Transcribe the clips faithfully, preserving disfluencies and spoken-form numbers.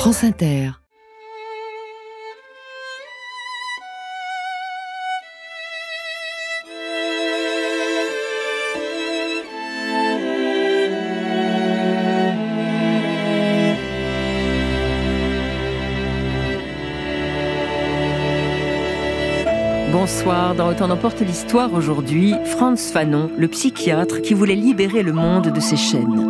France Inter. Bonsoir, dans Autant d'emporte l'histoire aujourd'hui, Frantz Fanon, le psychiatre qui voulait libérer le monde de ses chaînes.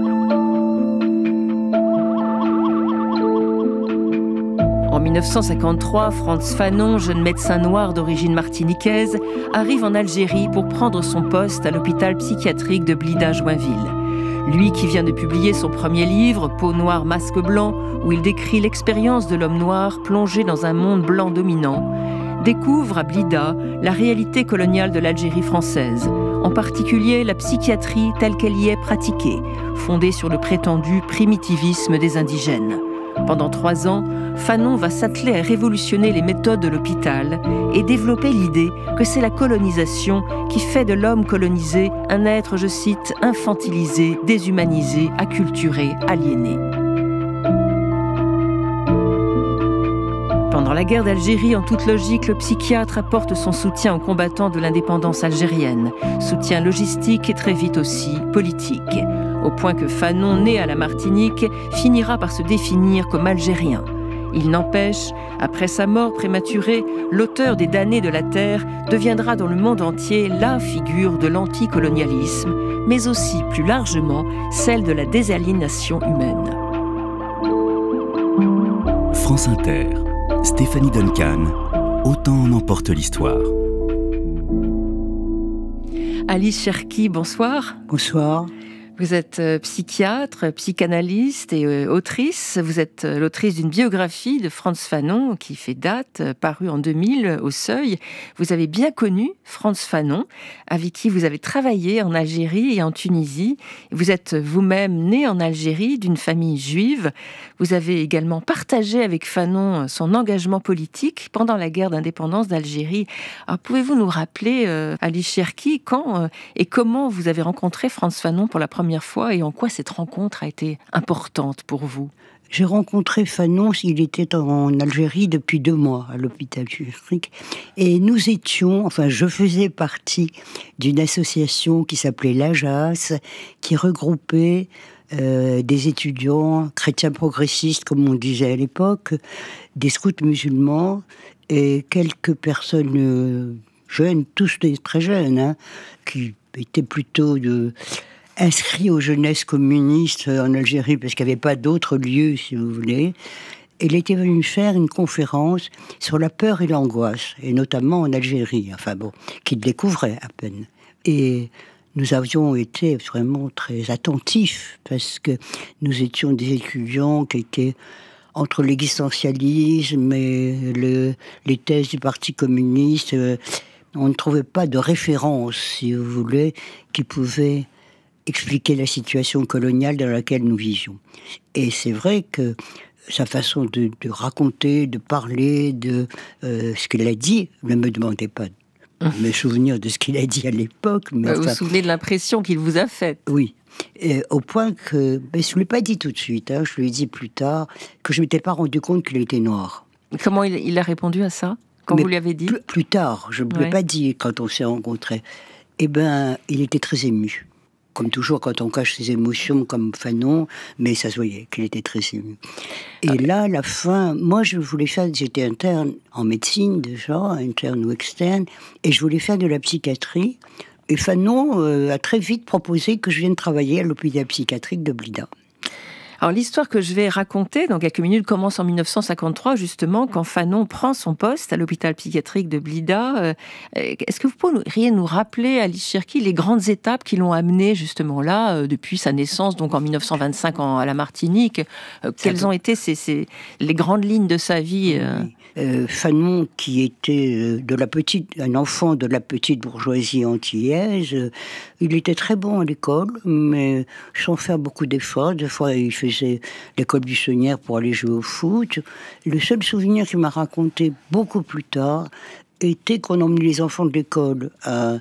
En dix-neuf cent cinquante-trois, Frantz Fanon, jeune médecin noir d'origine martiniquaise, arrive en Algérie pour prendre son poste à l'hôpital psychiatrique de Blida-Joinville. Lui qui vient de publier son premier livre, Peau noire, masque blanc, où il décrit l'expérience de l'homme noir plongé dans un monde blanc dominant, découvre à Blida la réalité coloniale de l'Algérie française, en particulier la psychiatrie telle qu'elle y est pratiquée, fondée sur le prétendu primitivisme des indigènes. Pendant trois ans, Fanon va s'atteler à révolutionner les méthodes de l'hôpital et développer l'idée que c'est la colonisation qui fait de l'homme colonisé un être, je cite, infantilisé, déshumanisé, acculturé, aliéné. Pendant la guerre d'Algérie, en toute logique, le psychiatre apporte son soutien aux combattants de l'indépendance algérienne, soutien logistique et très vite aussi politique, au point que Fanon, né à la Martinique, finira par se définir comme algérien. Il n'empêche, après sa mort prématurée, l'auteur des damnés de la terre deviendra dans le monde entier la figure de l'anticolonialisme, mais aussi, plus largement, celle de la désaliénation humaine. France Inter. Stéphanie Duncan, Autant en emporte l'histoire. Alice Cherki, bonsoir. Bonsoir. Vous êtes psychiatre, psychanalyste et euh, autrice. Vous êtes l'autrice d'une biographie de Frantz Fanon qui fait date, parue en deux mille au Seuil. Vous avez bien connu Frantz Fanon, avec qui vous avez travaillé en Algérie et en Tunisie. Vous êtes vous-même né en Algérie d'une famille juive. Vous avez également partagé avec Fanon son engagement politique pendant la guerre d'indépendance d'Algérie. Alors, pouvez-vous nous rappeler, euh, Alice Cherki, quand euh, et comment vous avez rencontré Frantz Fanon pour la première fois et en quoi cette rencontre a été importante pour vous? J'ai rencontré Fanon, il était en Algérie depuis deux mois à l'hôpital psychiatrique et nous étions, enfin je faisais partie d'une association qui s'appelait l'A J A S, qui regroupait euh, des étudiants chrétiens progressistes, comme on disait à l'époque, des scouts musulmans et quelques personnes euh, jeunes, tous des très jeunes, hein, qui étaient plutôt de... inscrit aux jeunesses communistes en Algérie, parce qu'il n'y avait pas d'autre lieu, si vous voulez. Il était venu faire une conférence sur la peur et l'angoisse, et notamment en Algérie, enfin bon, qu'il découvrait à peine. Et nous avions été vraiment très attentifs, parce que nous étions des étudiants qui étaient entre l'existentialisme et le, les thèses du Parti communiste. On ne trouvait pas de référence, si vous voulez, qui pouvait expliquer la situation coloniale dans laquelle nous vivions. Et c'est vrai que sa façon de, de raconter, de parler, de euh, ce qu'il a dit, ne me demandez pas de me souvenir de ce qu'il a dit à l'époque. Mais vous enfin, vous souvenez de l'impression qu'il vous a faite? Oui. Et au point que, ben, je ne lui ai pas dit tout de suite, hein, je lui ai dit plus tard, que je ne m'étais pas rendu compte qu'il était noir. Comment il, il a répondu à ça, quand mais vous lui avez dit? plus, plus tard, je ne lui ai pas dit quand on s'est rencontrés. Eh bien, il était très ému. Comme toujours, quand on cache ses émotions, comme Fanon, mais ça se voyait qu'il était très ému. Et ah. là, à la fin, moi, je voulais faire, j'étais interne en médecine déjà, interne ou externe, et je voulais faire de la psychiatrie. Et Fanon euh, a très vite proposé que je vienne travailler à l'hôpital psychiatrique de Blida. Alors l'histoire que je vais raconter dans quelques minutes commence en dix-neuf cent cinquante-trois, justement, quand Fanon prend son poste à l'hôpital psychiatrique de Blida. Est-ce que vous pourriez nous rappeler, Alice Cherki, les grandes étapes qui l'ont amené justement là, depuis sa naissance, donc en dix-neuf cent vingt-cinq en, à la Martinique? Quelles ont été ces, ces, les grandes lignes de sa vie? Oui. Euh, Fanon, qui était de la petite, un enfant de la petite bourgeoisie antillaise, euh, il était très bon à l'école, mais sans faire beaucoup d'efforts. Des fois, il faisait l'école buissonnière pour aller jouer au foot. Le seul souvenir qu'il m'a raconté beaucoup plus tard était qu'on emmenait les enfants de l'école à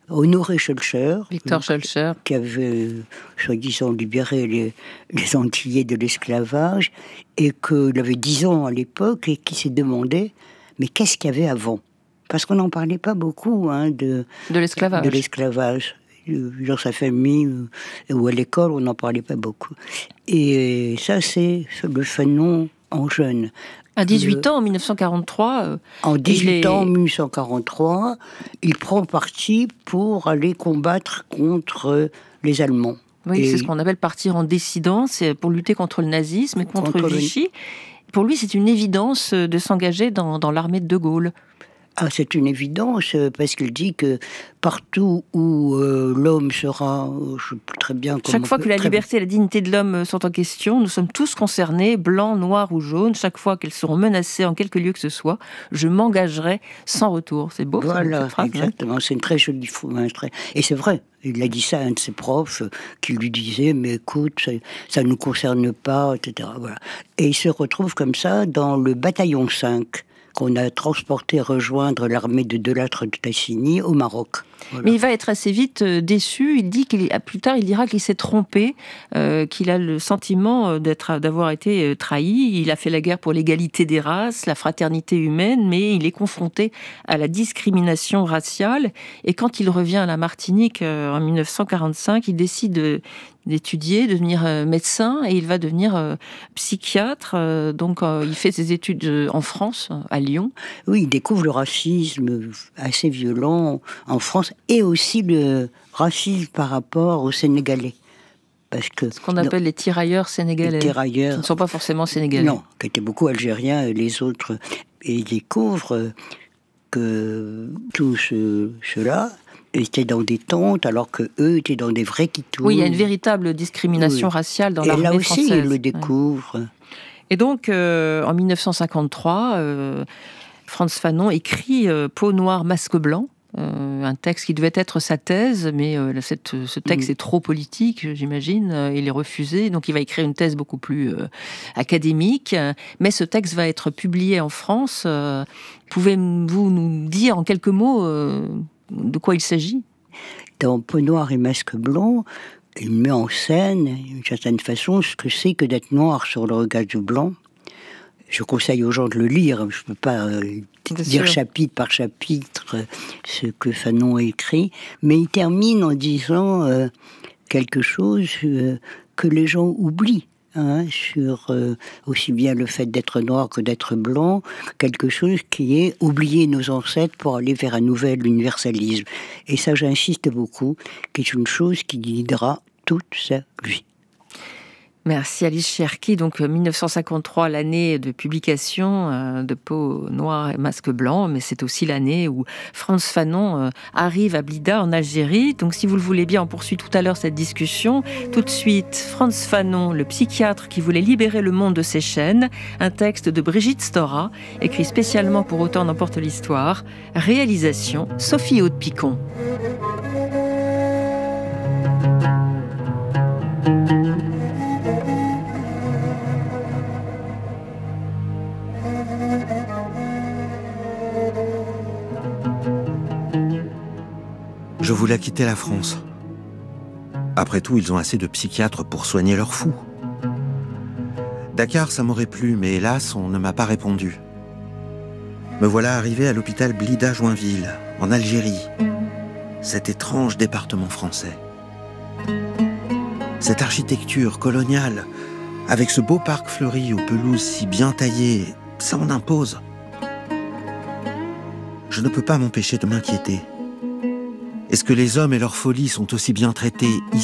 Honoré Schœlcher. Victor Schœlcher. Qui avait, soi-disant, libéré les, les Antillais de l'esclavage, et qu'il avait dix ans à l'époque, et qui s'est demandé, mais qu'est-ce qu'il y avait avant ? Parce qu'on n'en parlait pas beaucoup, hein, de, de l'esclavage. De l'esclavage. Dans sa famille ou à l'école, on n'en parlait pas beaucoup. Et ça, c'est le Fanon en jeune. À dix-huit ans, en mille neuf cent quarante-trois... Euh, en dix-huit est... ans, en mille neuf cent quarante-trois, il prend parti pour aller combattre contre les Allemands. Oui, et... c'est ce qu'on appelle partir en dissidence, pour lutter contre le nazisme et contre, contre Vichy. Le... Pour lui, c'est une évidence de s'engager dans, dans l'armée de De Gaulle. Ah, c'est une évidence, parce qu'il dit que partout où euh, l'homme sera, je sais plus très bien... Chaque fois que la liberté et la dignité de l'homme sont en question, nous sommes tous concernés, blancs, noirs ou jaunes. Chaque fois qu'elles seront menacées en quelque lieu que ce soit, je m'engagerai sans retour. C'est beau, voilà, cette phrase, exactement. Hein, c'est une très jolie phrase. Très... Et c'est vrai, il a dit ça à un de ses profs qui lui disait « Mais écoute, ça ne nous concerne pas, et cetera » Voilà. Et il se retrouve comme ça dans le bataillon cinq, qu'on a transporté rejoindre l'armée de Delattre de Tassigny au Maroc. Voilà. Mais il va être assez vite euh, déçu. Il dit qu'il, plus tard, il dira qu'il s'est trompé, euh, qu'il a le sentiment d'être, d'avoir été euh, trahi. Il a fait la guerre pour l'égalité des races, la fraternité humaine, mais il est confronté à la discrimination raciale. Et quand il revient à la Martinique euh, en mille neuf cent quarante-cinq, il décide de, d'étudier, de devenir euh, médecin, et il va devenir euh, psychiatre. Euh, donc, euh, il fait ses études euh, en France, à Lyon. Oui, il découvre le racisme assez violent en France, et aussi le racisme par rapport aux Sénégalais. Parce que, ce qu'on appelle non, les tirailleurs sénégalais, les tirailleurs, qui ne sont pas forcément sénégalais. Non, qui étaient beaucoup algériens, et les autres. Et il découvre que tous ceux, ceux-là étaient dans des tentes, alors qu'eux étaient dans des vrais kitous. Oui, il y a une véritable discrimination oui. raciale dans l'armée française. Et là aussi, il le découvre. Oui. Et donc, euh, en mille neuf cent cinquante-trois, euh, Frantz Fanon écrit euh, « Peau noire, masque blanc », Euh, un texte qui devait être sa thèse, mais euh, cette, ce texte mmh. est trop politique, j'imagine, euh, il est refusé, donc il va écrire une thèse beaucoup plus euh, académique, mais ce texte va être publié en France. Euh, pouvez-vous nous dire en quelques mots euh, de quoi il s'agit ? Dans Peau noire et masque blanc, il met en scène, d'une certaine façon, ce que c'est que d'être noir sur le regard du blanc. Je conseille aux gens de le lire, je ne peux pas euh, dire sûr. chapitre par chapitre euh, ce que Fanon a écrit, mais il termine en disant euh, quelque chose euh, que les gens oublient, hein, sur euh, aussi bien le fait d'être noir que d'être blanc, quelque chose qui est oublier nos ancêtres pour aller vers un nouvel universalisme. Et ça, j'insiste beaucoup, qui est une chose qui guidera toute sa vie. Merci Alice Cherki. Donc mille neuf cent cinquante-trois, l'année de publication euh, de Peau noire et masque blanc, mais c'est aussi l'année où Frantz Fanon euh, arrive à Blida en Algérie. Donc si vous le voulez bien, on poursuit tout à l'heure cette discussion. Tout de suite, Frantz Fanon, le psychiatre qui voulait libérer le monde de ses chaînes, un texte de Brigitte Stora, écrit spécialement pour Autant n'emporte l'histoire. Réalisation, Sophie Aude-Picon. Je voulais quitter la France. Après tout, ils ont assez de psychiatres pour soigner leurs fous. Dakar, ça m'aurait plu, mais hélas, on ne m'a pas répondu. Me voilà arrivé à l'hôpital Blida-Joinville, en Algérie. Cet étrange département français. Cette architecture coloniale, avec ce beau parc fleuri aux pelouses si bien taillées, ça en impose. Je ne peux pas m'empêcher de m'inquiéter. Est-ce que les hommes et leur folie sont aussi bien traités ici ?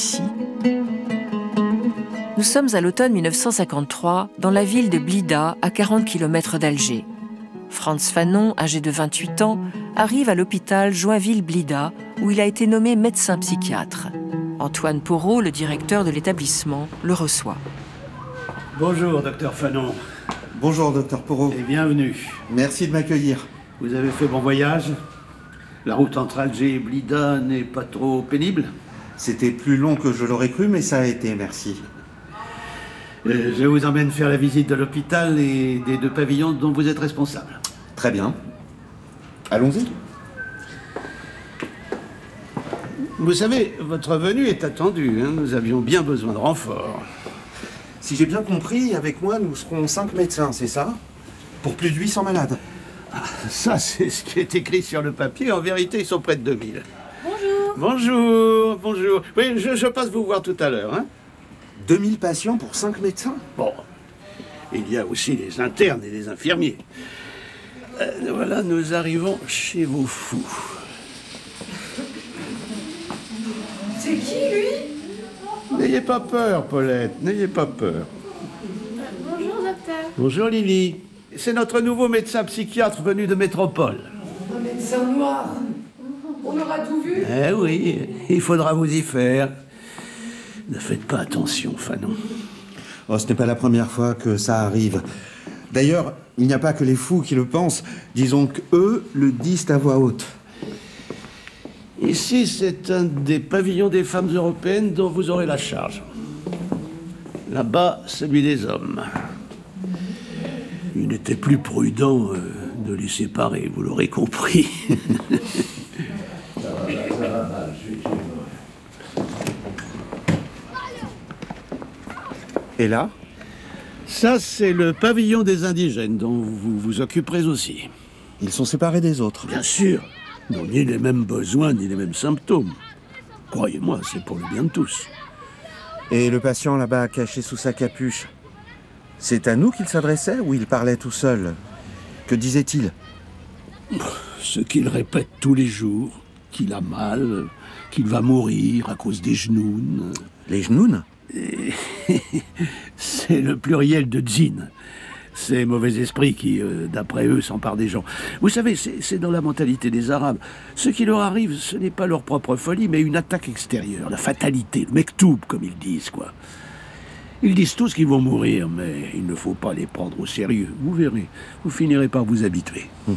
Nous sommes à l'automne mille neuf cent cinquante-trois, dans la ville de Blida, à quarante kilomètres d'Alger. Frantz Fanon, âgé de vingt-huit ans, arrive à l'hôpital Joinville-Blida, où il a été nommé médecin psychiatre. Antoine Porot, le directeur de l'établissement, le reçoit. Bonjour, docteur Fanon. Bonjour, docteur Porot. Et bienvenue. Merci de m'accueillir. Vous avez fait bon voyage ? La route entre Alger et Blida n'est pas trop pénible ? C'était plus long que je l'aurais cru, mais ça a été, merci. Euh, je vous emmène faire la visite de l'hôpital et des deux pavillons dont vous êtes responsable. Très bien. Allons-y. Vous savez, votre venue est attendue. Hein. Nous avions bien besoin de renfort. Si j'ai bien compris, avec moi, nous serons cinq médecins, c'est ça? Pour plus de huit cents malades. Ah, ça, c'est ce qui est écrit sur le papier. En vérité, ils sont près de deux mille. Bonjour. Bonjour, bonjour. Oui, je, je passe vous voir tout à l'heure. Hein. deux mille patients pour cinq médecins? Bon, il y a aussi les internes et les infirmiers. Euh, voilà, nous arrivons chez vos fous. C'est qui, lui? N'ayez pas peur, Paulette, n'ayez pas peur. Bonjour, docteur. Bonjour, Lily. C'est notre nouveau médecin psychiatre venu de métropole. Un médecin noir. On aura tout vu? Eh oui, il faudra vous y faire. Ne faites pas attention, Fanon. Oh, ce n'est pas la première fois que ça arrive. D'ailleurs, il n'y a pas que les fous qui le pensent. Disons qu'eux le disent à voix haute. Ici, c'est un des pavillons des femmes européennes dont vous aurez la charge. Là-bas, celui des hommes. Il n'était plus prudent euh, de les séparer, vous l'aurez compris. Et là? Ça, c'est le pavillon des indigènes dont vous vous occuperez aussi. Ils sont séparés des autres. Bien sûr. N'ont ni les mêmes besoins, ni les mêmes symptômes. Croyez-moi, c'est pour le bien de tous. Et le patient là-bas, caché sous sa capuche, c'est à nous qu'il s'adressait ou il parlait tout seul? Que disait-il? Ce qu'il répète tous les jours, qu'il a mal, qu'il va mourir à cause des genoux. Les genoux? C'est le pluriel de djinn. Ces mauvais esprits qui, euh, d'après eux, s'emparent des gens. Vous savez, c'est dans la mentalité des Arabes. Ce qui leur arrive, ce n'est pas leur propre folie, mais une attaque extérieure, la fatalité, le mektoub, comme ils disent, quoi. Ils disent tous qu'ils vont mourir, mais il ne faut pas les prendre au sérieux. Vous verrez, vous finirez par vous habituer. Hum.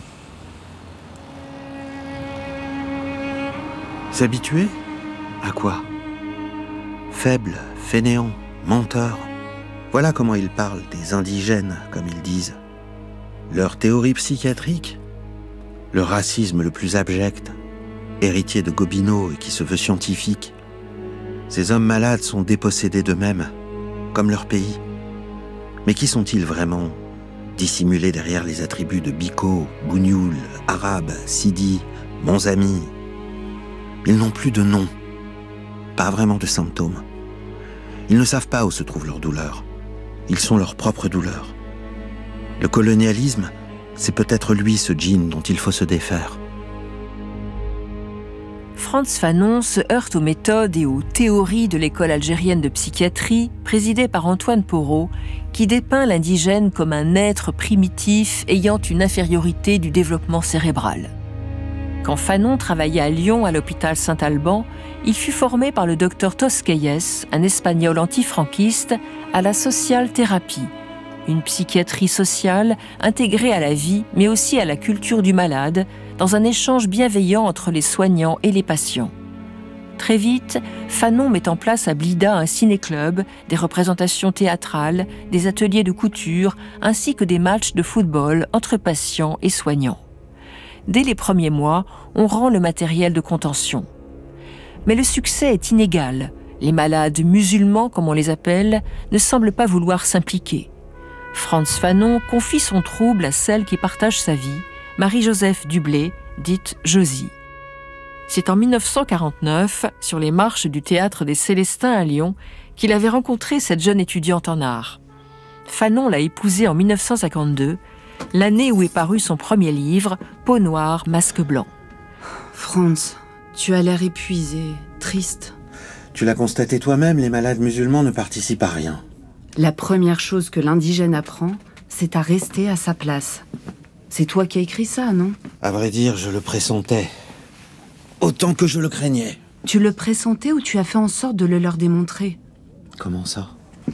S'habituer? À quoi? Faible, fainéant, menteur. Voilà comment ils parlent des indigènes, comme ils disent. Leur théorie psychiatrique? Le racisme le plus abject, héritier de Gobineau et qui se veut scientifique. Ces hommes malades sont dépossédés d'eux-mêmes, comme leur pays. Mais qui sont-ils vraiment, dissimulés derrière les attributs de Biko, Bougnoul, Arabe, Sidi, Monzami? Ils n'ont plus de nom, pas vraiment de symptômes. Ils ne savent pas où se trouve leur douleur. Ils sont leur propre douleur. Le colonialisme, c'est peut-être lui, ce djinn dont il faut se défaire. Frantz Fanon se heurte aux méthodes et aux théories de l'école algérienne de psychiatrie, présidée par Antoine Porot, qui dépeint l'indigène comme un être primitif ayant une infériorité du développement cérébral. Quand Fanon travaillait à Lyon à l'hôpital Saint-Alban, il fut formé par le docteur Tosquelles, un Espagnol antifranquiste, à la social thérapie, une psychiatrie sociale intégrée à la vie, mais aussi à la culture du malade, dans un échange bienveillant entre les soignants et les patients. Très vite, Fanon met en place à Blida un ciné-club, des représentations théâtrales, des ateliers de couture, ainsi que des matchs de football entre patients et soignants. Dès les premiers mois, on rend le matériel de contention. Mais le succès est inégal. Les malades musulmans, comme on les appelle, ne semblent pas vouloir s'impliquer. Frantz Fanon confie son trouble à celle qui partage sa vie, Marie-Joseph Dublé, dite Josie. C'est en mille neuf cent quarante-neuf, sur les marches du théâtre des Célestins à Lyon, qu'il avait rencontré cette jeune étudiante en art. Fanon l'a épousée en mille neuf cent cinquante-deux, l'année où est paru son premier livre, Peau noire, masque blanc. Frantz, tu as l'air épuisé, triste. Tu l'as constaté toi-même, les malades musulmans ne participent à rien. La première chose que l'indigène apprend, c'est à rester à sa place. C'est toi qui as écrit ça, non? À vrai dire, je le pressentais. Autant que je le craignais. Tu le pressentais ou tu as fait en sorte de le leur démontrer? Comment ça?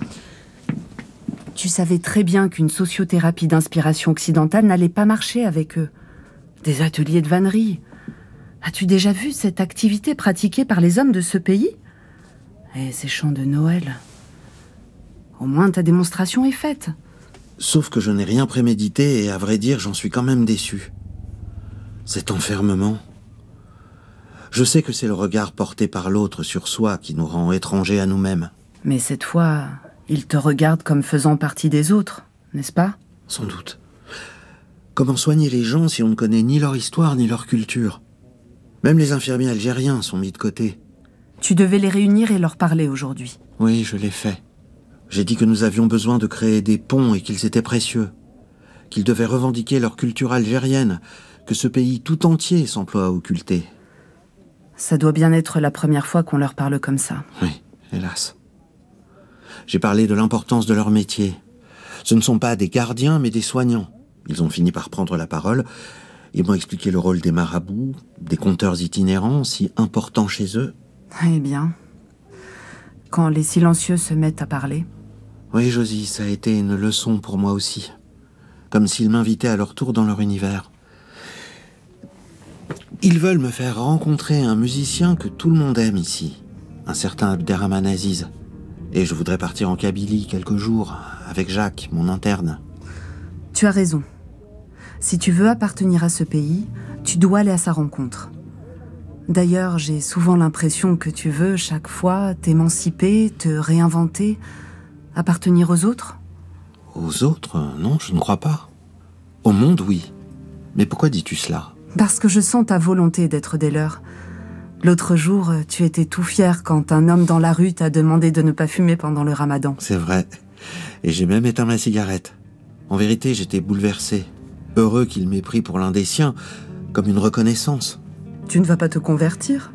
Tu savais très bien qu'une sociothérapie d'inspiration occidentale n'allait pas marcher avec eux. Des ateliers de vannerie. As-tu déjà vu cette activité pratiquée par les hommes de ce pays? Et ces chants de Noël. Au moins ta démonstration est faite. Sauf que je n'ai rien prémédité et à vrai dire, j'en suis quand même déçu. Cet enfermement. Je sais que c'est le regard porté par l'autre sur soi qui nous rend étrangers à nous-mêmes. Mais cette fois, il te regarde comme faisant partie des autres, n'est-ce pas? Sans doute. Comment soigner les gens si on ne connaît ni leur histoire ni leur culture? Même les infirmiers algériens sont mis de côté. Tu devais les réunir et leur parler aujourd'hui. Oui, je l'ai fait. J'ai dit que nous avions besoin de créer des ponts et qu'ils étaient précieux. Qu'ils devaient revendiquer leur culture algérienne, que ce pays tout entier s'emploie à occulter. Ça doit bien être la première fois qu'on leur parle comme ça. Oui, hélas. J'ai parlé de l'importance de leur métier. Ce ne sont pas des gardiens, mais des soignants. Ils ont fini par prendre la parole et m'ont expliqué le rôle des marabouts, des conteurs itinérants, si importants chez eux. Eh bien, quand les silencieux se mettent à parler. Oui, Josie, ça a été une leçon pour moi aussi. Comme s'ils m'invitaient à leur tour dans leur univers. Ils veulent me faire rencontrer un musicien que tout le monde aime ici, un certain Abderrahmane Aziz. Et je voudrais partir en Kabylie quelques jours, avec Jacques, mon interne. Tu as raison. Si tu veux appartenir à ce pays, tu dois aller à sa rencontre. D'ailleurs, j'ai souvent l'impression que tu veux, chaque fois, t'émanciper, te réinventer, appartenir aux autres. Aux autres? Non, je ne crois pas. Au monde, oui. Mais pourquoi dis-tu cela? Parce que je sens ta volonté d'être des leurs. L'autre jour, tu étais tout fier quand un homme dans la rue t'a demandé de ne pas fumer pendant le ramadan. C'est vrai. Et j'ai même éteint ma cigarette. En vérité, j'étais bouleversé. Heureux qu'il m'ait pris pour l'un des siens, comme une reconnaissance. Tu ne vas pas te convertir?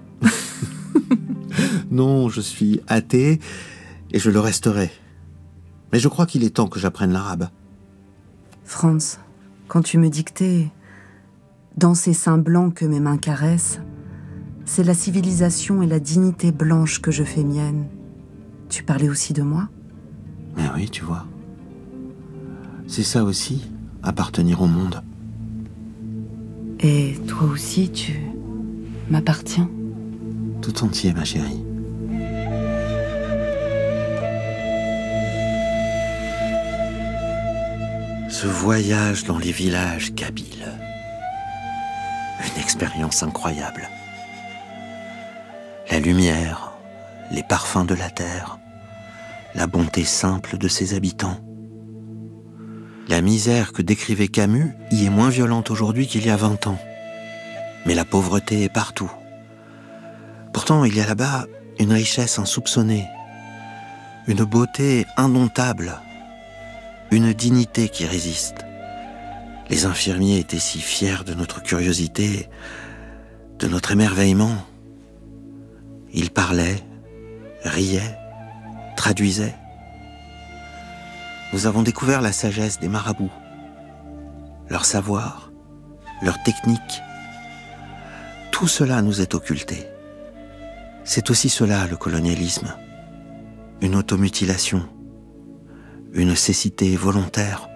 Non, je suis athée et je le resterai. Mais je crois qu'il est temps que j'apprenne l'arabe. Franz, quand tu me dictais « Dans ces seins blancs que mes mains caressent », c'est la civilisation et la dignité blanche que je fais mienne. Tu parlais aussi de moi? Mais oui, tu vois. C'est ça aussi, appartenir au monde. Et toi aussi, tu m'appartiens? Tout entier, ma chérie. Ce voyage dans les villages kabyles. Une expérience incroyable. La lumière, les parfums de la terre, la bonté simple de ses habitants. La misère que décrivait Camus y est moins violente aujourd'hui qu'il y a vingt ans. Mais la pauvreté est partout. Pourtant, il y a là-bas une richesse insoupçonnée, une beauté indomptable, une dignité qui résiste. Les infirmiers étaient si fiers de notre curiosité, de notre émerveillement. Ils parlaient, riaient, traduisaient. Nous avons découvert la sagesse des marabouts, leur savoir, leur technique. Tout cela nous est occulté. C'est aussi cela le colonialisme, une automutilation, une cécité volontaire.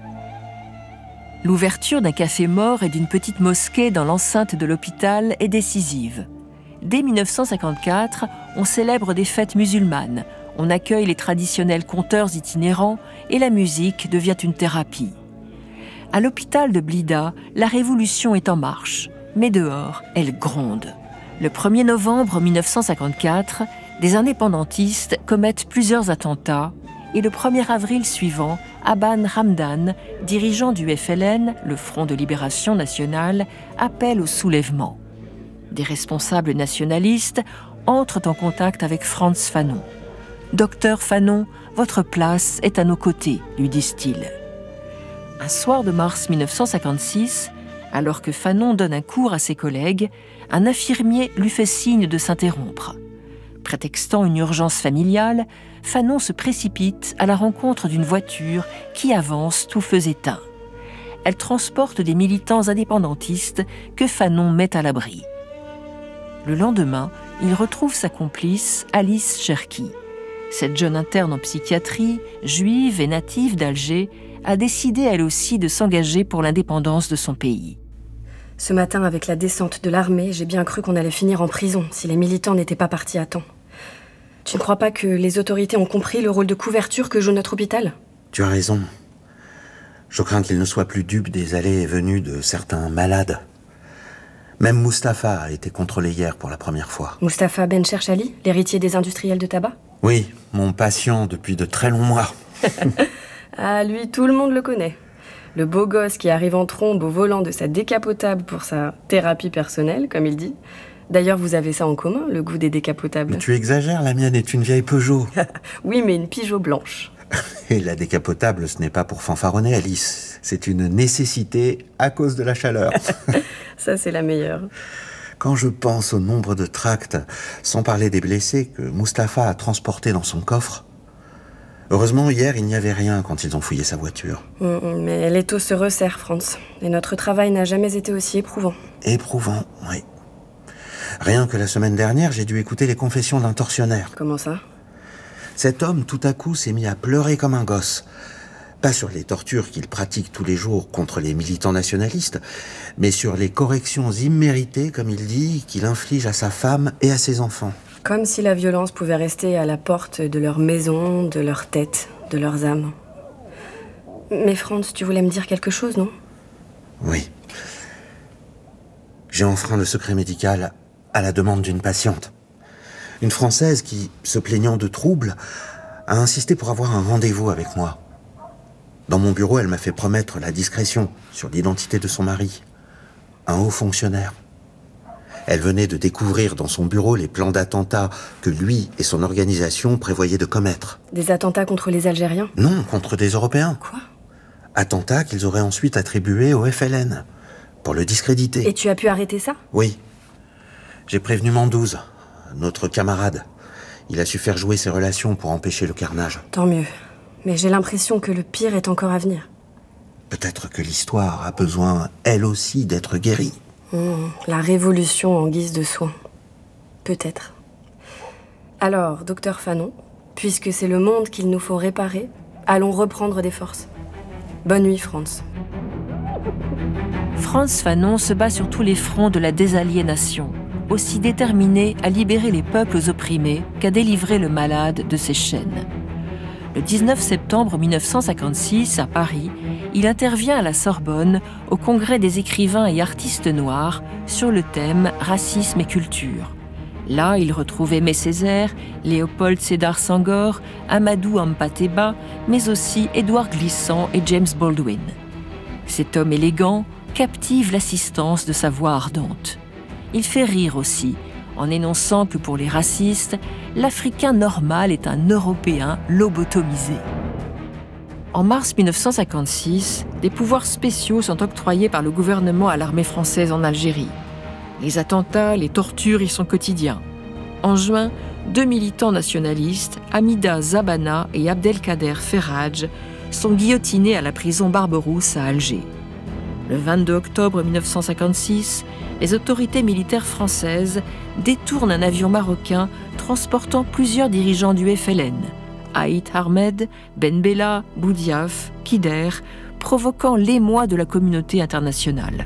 L'ouverture d'un café mort et d'une petite mosquée dans l'enceinte de l'hôpital est décisive. Dès mille neuf cent cinquante-quatre, on célèbre des fêtes musulmanes, on accueille les traditionnels conteurs itinérants et la musique devient une thérapie. À l'hôpital de Blida, la révolution est en marche, mais dehors, elle gronde. Le premier novembre mille neuf cent cinquante-quatre, des indépendantistes commettent plusieurs attentats et le premier avril suivant, Aban Ramdan, dirigeant du F L N, le Front de Libération Nationale, appelle au soulèvement. Des responsables nationalistes entrent en contact avec Frantz Fanon. « Docteur Fanon, votre place est à nos côtés », lui disent-ils. Un soir de mars mille neuf cent cinquante-six, alors que Fanon donne un cours à ses collègues, un infirmier lui fait signe de s'interrompre. Prétextant une urgence familiale, Fanon se précipite à la rencontre d'une voiture qui avance tout feu éteint. Elle transporte des militants indépendantistes que Fanon met à l'abri. Le lendemain, il retrouve sa complice, Alice Cherki. Cette jeune interne en psychiatrie, juive et native d'Alger, a décidé elle aussi de s'engager pour l'indépendance de son pays. Ce matin, avec la descente de l'armée, j'ai bien cru qu'on allait finir en prison si les militants n'étaient pas partis à temps. Tu ne crois pas que les autorités ont compris le rôle de couverture que joue notre hôpital ? Tu as raison. Je crains qu'ils ne soient plus dupes des allées et venues de certains malades. Même Mustapha a été contrôlé hier pour la première fois. Mustapha Ben Cherchali, l'héritier des industriels de tabac? Oui, mon patient depuis de très longs mois. Ah, lui, tout le monde le connaît. Le beau gosse qui arrive en trombe au volant de sa décapotable pour sa thérapie personnelle, comme il dit. D'ailleurs, vous avez ça en commun, le goût des décapotables. Mais tu exagères, la mienne est une vieille Peugeot. Oui, mais une Peugeot blanche. Et la décapotable, ce n'est pas pour fanfaronner, Alice. C'est une nécessité à cause de la chaleur. Ça, c'est la meilleure. Quand je pense au nombre de tracts, sans parler des blessés, que Mustapha a transportés dans son coffre... Heureusement, hier, il n'y avait rien quand ils ont fouillé sa voiture. Mmh, mais l'étau se resserre, Franz. Et notre travail n'a jamais été aussi éprouvant. Éprouvant, oui. Rien que la semaine dernière, j'ai dû écouter les confessions d'un tortionnaire. Comment ça? Cet homme, tout à coup, s'est mis à pleurer comme un gosse. Pas sur les tortures qu'il pratique tous les jours contre les militants nationalistes, mais sur les corrections imméritées, comme il dit, qu'il inflige à sa femme et à ses enfants. Comme si la violence pouvait rester à la porte de leur maison, de leur tête, de leurs âmes. Mais Franz, tu voulais me dire quelque chose, non? Oui. J'ai enfreint le secret médical à la demande d'une patiente. Une Française qui, se plaignant de troubles, a insisté pour avoir un rendez-vous avec moi. Dans mon bureau, elle m'a fait promettre la discrétion sur l'identité de son mari, un haut fonctionnaire. Elle venait de découvrir dans son bureau les plans d'attentats que lui et son organisation prévoyaient de commettre. Des attentats contre les Algériens? Non, contre des Européens. Quoi? Attentats qu'ils auraient ensuite attribués au F L N, pour le discréditer. Et tu as pu arrêter ça? Oui. J'ai prévenu Mandouze, notre camarade. Il a su faire jouer ses relations pour empêcher le carnage. Tant mieux. Mais j'ai l'impression que le pire est encore à venir. Peut-être que l'histoire a besoin, elle aussi, d'être guérie. Mmh, la révolution en guise de soin. Peut-être. Alors, docteur Fanon, puisque c'est le monde qu'il nous faut réparer, allons reprendre des forces. Bonne nuit, Franz. Frantz Fanon se bat sur tous les fronts de la désaliénation, aussi déterminé à libérer les peuples opprimés qu'à délivrer le malade de ses chaînes. Le dix-neuf septembre mille neuf cent cinquante-six, à Paris, il intervient à la Sorbonne au Congrès des écrivains et artistes noirs sur le thème « Racisme et culture ». Là, il retrouve Aimé Césaire, Léopold Sédar Senghor, Amadou Hampâté-Bâ, mais aussi Édouard Glissant et James Baldwin. Cet homme élégant captive l'assistance de sa voix ardente. Il fait rire aussi, en énonçant que pour les racistes, l'Africain normal est un Européen lobotomisé. En mars mille neuf cent cinquante-six, des pouvoirs spéciaux sont octroyés par le gouvernement à l'armée française en Algérie. Les attentats, les tortures y sont quotidiens. En juin, deux militants nationalistes, Hamida Zabana et Abdelkader Ferraj, sont guillotinés à la prison Barberousse à Alger. Le vingt-deux octobre mille neuf cent cinquante-six, les autorités militaires françaises détournent un avion marocain transportant plusieurs dirigeants du F L N, Aït Ahmed, Ben Bella, Boudiaf, Kider, provoquant l'émoi de la communauté internationale.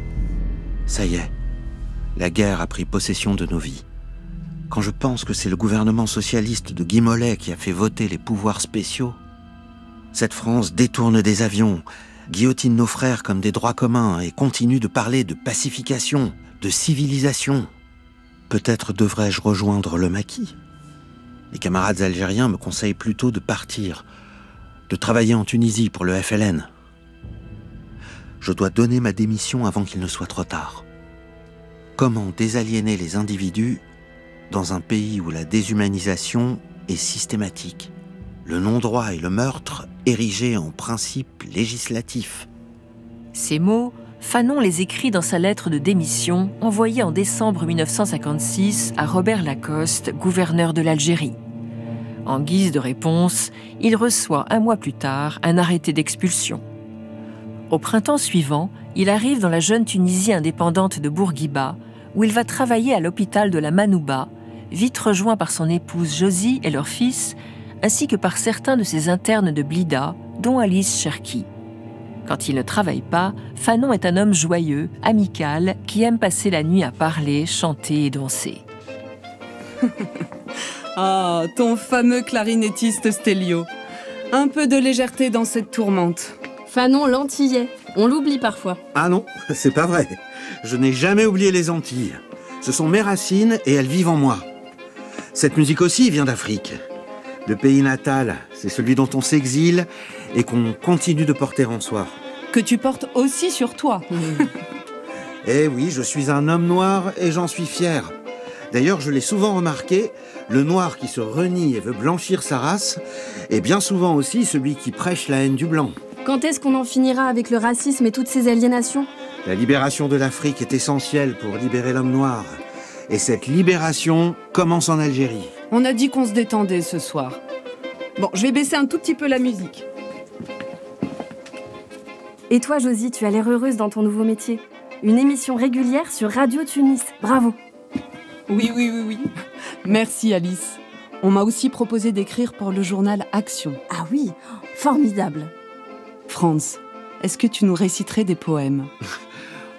Ça y est, la guerre a pris possession de nos vies. Quand je pense que c'est le gouvernement socialiste de Guy Mollet qui a fait voter les pouvoirs spéciaux, cette France détourne des avions, guillotine nos frères comme des droits communs et continue de parler de pacification, de civilisation. Peut-être devrais-je rejoindre le maquis. Les camarades algériens me conseillent plutôt de partir, de travailler en Tunisie pour le F L N. Je dois donner ma démission avant qu'il ne soit trop tard. Comment désaliéner les individus dans un pays où la déshumanisation est systématique, le non-droit et le meurtre érigés en principe législatif? Ces mots, Fanon les écrit dans sa lettre de démission envoyée en décembre mille neuf cent cinquante-six à Robert Lacoste, gouverneur de l'Algérie. En guise de réponse, il reçoit un mois plus tard un arrêté d'expulsion. Au printemps suivant, il arrive dans la jeune Tunisie indépendante de Bourguiba, où il va travailler à l'hôpital de la Manouba, vite rejoint par son épouse Josie et leur fils, ainsi que par certains de ses internes de Blida, dont Alice Cherki. Quand il ne travaille pas, Fanon est un homme joyeux, amical, qui aime passer la nuit à parler, chanter et danser. Ah, ton fameux clarinettiste Stelio. Un peu de légèreté dans cette tourmente. Fanon l'antillais. On l'oublie parfois. Ah non, c'est pas vrai. Je n'ai jamais oublié les Antilles. Ce sont mes racines et elles vivent en moi. Cette musique aussi vient d'Afrique. Le pays natal, c'est celui dont on s'exile et qu'on continue de porter en soi. Que tu portes aussi sur toi. Eh oui, je suis un homme noir et j'en suis fier. D'ailleurs, je l'ai souvent remarqué, le noir qui se renie et veut blanchir sa race est bien souvent aussi celui qui prêche la haine du blanc. Quand est-ce qu'on en finira avec le racisme et toutes ces aliénations ? La libération de l'Afrique est essentielle pour libérer l'homme noir. Et cette libération commence en Algérie. On a dit qu'on se détendait ce soir. Bon, je vais baisser un tout petit peu la musique. Et toi, Josie, tu as l'air heureuse dans ton nouveau métier. Une émission régulière sur Radio Tunis. Bravo. Oui, oui, oui, oui. Merci, Alice. On m'a aussi proposé d'écrire pour le journal Action. Ah oui, formidable. Franz, est-ce que tu nous réciterais des poèmes ? Encore ?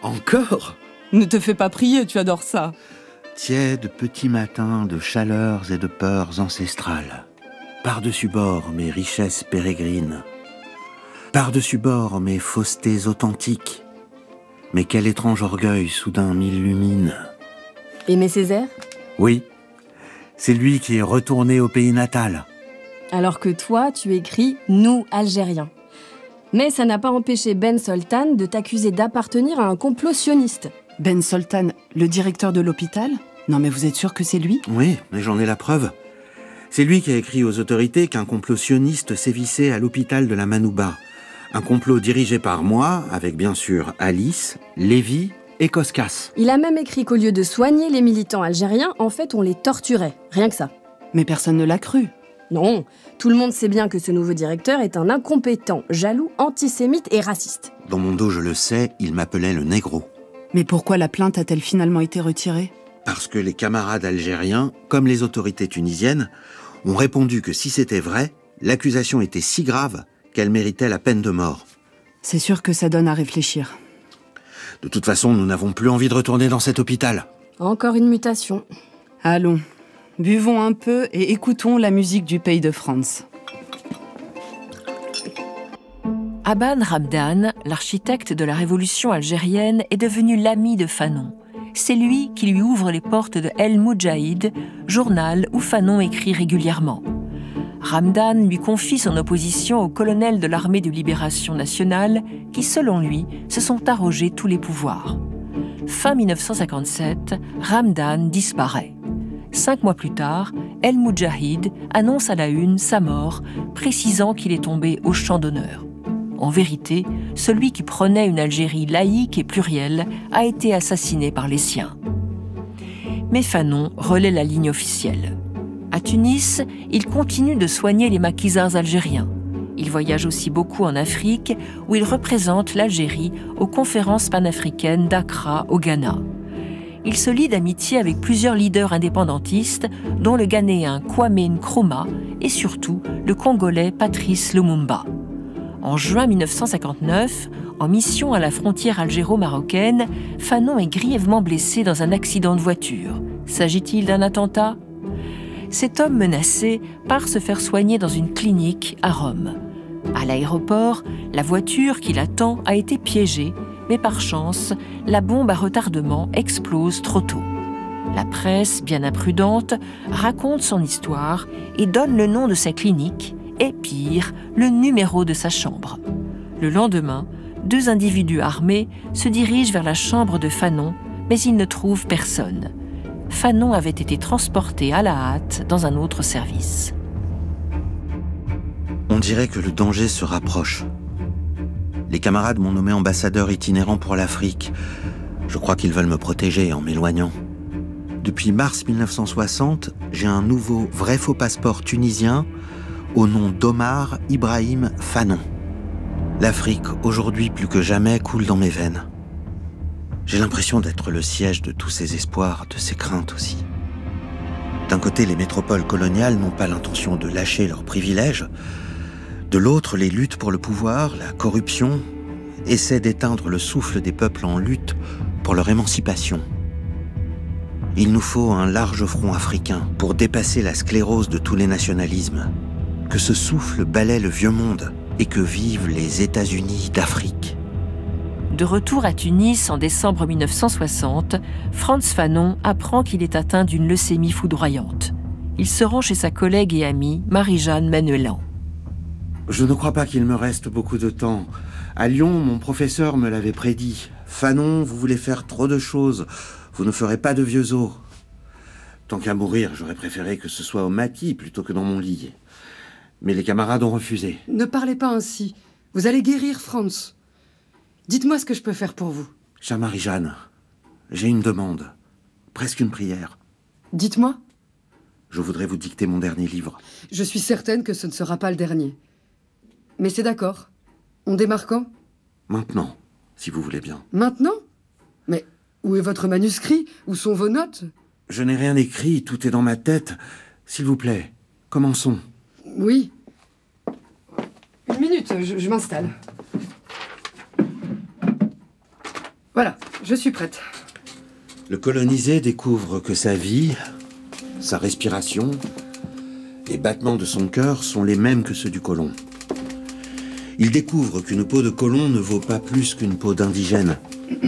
Ne te fais pas prier, tu adores ça. Tiède petit matin de chaleurs et de peurs ancestrales. Par-dessus bord mes richesses pérégrines. Par-dessus bord mes faussetés authentiques. Mais quel étrange orgueil soudain m'illumine. Aimé Césaire ? Oui, c'est lui qui est retourné au pays natal. Alors que toi, tu écris « Nous, Algériens ». Mais ça n'a pas empêché Ben Soltan de t'accuser d'appartenir à un complot sioniste. Ben Soltan, le directeur de l'hôpital ? Non mais vous êtes sûr que c'est lui ? Oui, mais j'en ai la preuve. C'est lui qui a écrit aux autorités qu'un complot sioniste sévissait à l'hôpital de la Manouba. Un complot dirigé par moi, avec bien sûr Alice, Lévy et Koskas. Il a même écrit qu'au lieu de soigner les militants algériens, en fait on les torturait. Rien que ça. Mais personne ne l'a cru. Non, tout le monde sait bien que ce nouveau directeur est un incompétent, jaloux, antisémite et raciste. Dans mon dos, je le sais, il m'appelait le négro. Mais pourquoi la plainte a-t-elle finalement été retirée ? Parce que les camarades algériens, comme les autorités tunisiennes, ont répondu que si c'était vrai, l'accusation était si grave qu'elle méritait la peine de mort. C'est sûr que ça donne à réfléchir. De toute façon, nous n'avons plus envie de retourner dans cet hôpital. Encore une mutation. Allons, buvons un peu et écoutons la musique du pays de France. Aban Ramdan, l'architecte de la révolution algérienne, est devenu l'ami de Fanon. C'est lui qui lui ouvre les portes de El Moudjahid, journal où Fanon écrit régulièrement. Ramdan lui confie son opposition aux colonels de l'armée de libération nationale qui, selon lui, se sont arrogés tous les pouvoirs. Fin mille neuf cent cinquante-sept, Ramdan disparaît. Cinq mois plus tard, El Moudjahid annonce à la une sa mort, précisant qu'il est tombé au champ d'honneur. En vérité, celui qui prônait une Algérie laïque et plurielle a été assassiné par les siens. Mais Fanon relaie la ligne officielle. À Tunis, il continue de soigner les maquisards algériens. Il voyage aussi beaucoup en Afrique, où il représente l'Algérie aux conférences panafricaines d'Accra au Ghana. Il se lie d'amitié avec plusieurs leaders indépendantistes, dont le Ghanéen Kwame Nkrumah et surtout le Congolais Patrice Lumumba. En juin mille neuf cent cinquante-neuf, en mission à la frontière algéro-marocaine, Fanon est grièvement blessé dans un accident de voiture. S'agit-il d'un attentat ? Cet homme menacé part se faire soigner dans une clinique à Rome. À l'aéroport, la voiture qui l'attend a été piégée, mais par chance, la bombe à retardement explose trop tôt. La presse, bien imprudente, raconte son histoire et donne le nom de sa clinique et, pire, le numéro de sa chambre. Le lendemain, deux individus armés se dirigent vers la chambre de Fanon, mais ils ne trouvent personne. Fanon avait été transporté à la hâte dans un autre service. On dirait que le danger se rapproche. Les camarades m'ont nommé ambassadeur itinérant pour l'Afrique. Je crois qu'ils veulent me protéger en m'éloignant. Depuis mars mille neuf cent soixante, j'ai un nouveau vrai-faux passeport tunisien au nom d'Omar Ibrahim Fanon. L'Afrique, aujourd'hui plus que jamais, coule dans mes veines. J'ai l'impression d'être le siège de tous ces espoirs, de ces craintes aussi. D'un côté, les métropoles coloniales n'ont pas l'intention de lâcher leurs privilèges. De l'autre, les luttes pour le pouvoir, la corruption, essaient d'éteindre le souffle des peuples en lutte pour leur émancipation. Il nous faut un large front africain pour dépasser la sclérose de tous les nationalismes. Que ce souffle balaie le vieux monde et que vivent les États-Unis d'Afrique. De retour à Tunis en décembre mille neuf cent soixante, Frantz Fanon apprend qu'il est atteint d'une leucémie foudroyante. Il se rend chez sa collègue et amie Marie-Jeanne Manuelan. Je ne crois pas qu'il me reste beaucoup de temps. À Lyon, mon professeur me l'avait prédit. Fanon, vous voulez faire trop de choses. Vous ne ferez pas de vieux os. Tant qu'à mourir, j'aurais préféré que ce soit au maquis plutôt que dans mon lit. Mais les camarades ont refusé. Ne parlez pas ainsi. Vous allez guérir, Frantz. Dites-moi ce que je peux faire pour vous. Chère Marie-Jeanne, j'ai une demande. Presque une prière. Dites-moi. Je voudrais vous dicter mon dernier livre. Je suis certaine que ce ne sera pas le dernier. Mais c'est d'accord. On démarre quand ? Maintenant, si vous voulez bien. Maintenant ? Mais où est votre manuscrit ? Où sont vos notes ? Je n'ai rien écrit, tout est dans ma tête. S'il vous plaît, commençons. Oui. Une minute, je, je m'installe. Voilà, je suis prête. Le colonisé découvre que sa vie, sa respiration, les battements de son cœur sont les mêmes que ceux du colon. Il découvre qu'une peau de colon ne vaut pas plus qu'une peau d'indigène.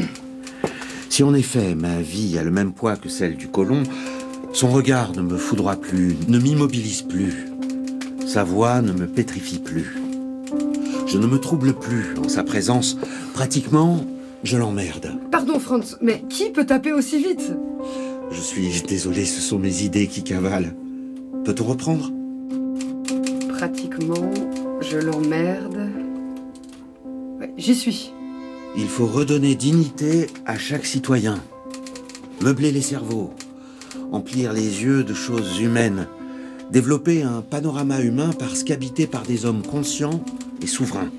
Si en effet ma vie a le même poids que celle du colon, son regard ne me foudroie plus, ne m'immobilise plus. Sa voix ne me pétrifie plus. Je ne me trouble plus en sa présence. Pratiquement, je l'emmerde. Pardon, Frantz, mais qui peut taper aussi vite ? Je suis désolé, ce sont mes idées qui cavalent. Peut-on reprendre ? Pratiquement, je l'emmerde. Ouais, j'y suis. Il faut redonner dignité à chaque citoyen. Meubler les cerveaux. Emplir les yeux de choses humaines. Développer un panorama humain parce qu'habité par des hommes conscients et souverains.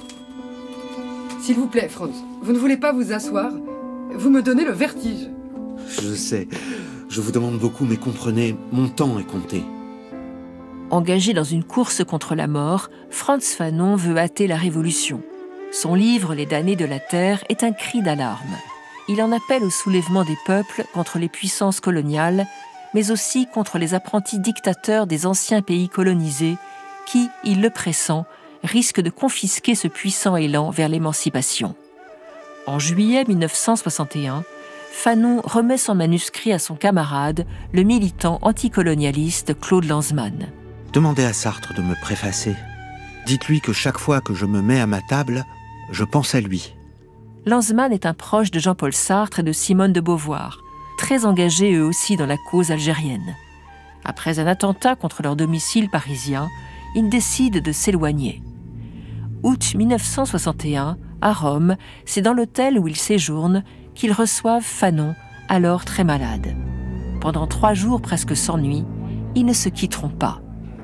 S'il vous plaît, Frantz, vous ne voulez pas vous asseoir ? Vous me donnez le vertige. Je sais, je vous demande beaucoup, mais comprenez, mon temps est compté. Engagé dans une course contre la mort, Frantz Fanon veut hâter la révolution. Son livre « Les damnés de la terre » est un cri d'alarme. Il en appelle au soulèvement des peuples contre les puissances coloniales, mais aussi contre les apprentis dictateurs des anciens pays colonisés qui, il le pressent, risquent de confisquer ce puissant élan vers l'émancipation. En juillet mille neuf cent soixante et un, Fanon remet son manuscrit à son camarade, le militant anticolonialiste Claude Lanzmann. Demandez à Sartre de me préfacer. Dites-lui que chaque fois que je me mets à ma table, je pense à lui. Lanzmann est un proche de Jean-Paul Sartre et de Simone de Beauvoir, très engagés eux aussi dans la cause algérienne. Après un attentat contre leur domicile parisien, ils décident de s'éloigner. Août mille neuf cent soixante et un, à Rome, c'est dans l'hôtel où ils séjournent qu'ils reçoivent Fanon, alors très malade. Pendant trois jours presque sans nuit, ils ne se quitteront pas.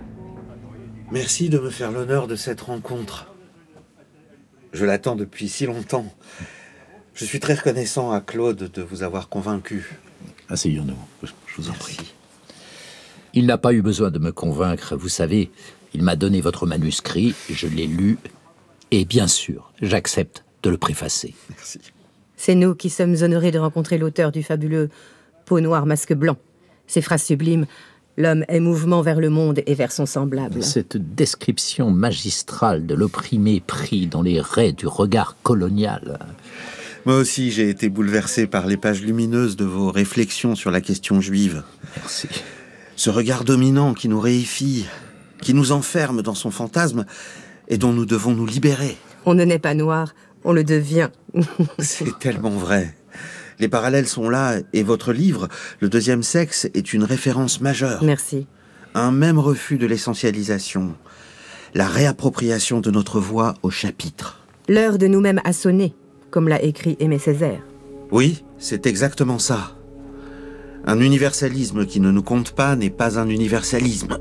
Merci de me faire l'honneur de cette rencontre. Je l'attends depuis si longtemps. Je suis très reconnaissant à Claude de vous avoir convaincu. Asseyons-nous, je vous en prie. Il n'a pas eu besoin de me convaincre, vous savez. Il m'a donné votre manuscrit, je l'ai lu, et bien sûr, j'accepte de le préfacer. Merci. C'est nous qui sommes honorés de rencontrer l'auteur du fabuleux « Peau noire, masque blanc ». Ces phrases sublimes, l'homme est mouvement vers le monde et vers son semblable. Cette description magistrale de l'opprimé pris dans les raies du regard colonial. Moi aussi, j'ai été bouleversé par les pages lumineuses de vos réflexions sur la question juive. Merci. Ce regard dominant qui nous réifie, qui nous enferme dans son fantasme et dont nous devons nous libérer. On ne naît pas noir, on le devient. C'est tellement vrai. Les parallèles sont là, et votre livre, Le deuxième sexe, est une référence majeure. Merci. Un même refus de l'essentialisation, la réappropriation de notre voix au chapitre. L'heure de nous-mêmes a sonné, comme l'a écrit Aimé Césaire. Oui, c'est exactement ça. Un universalisme qui ne nous compte pas n'est pas un universalisme.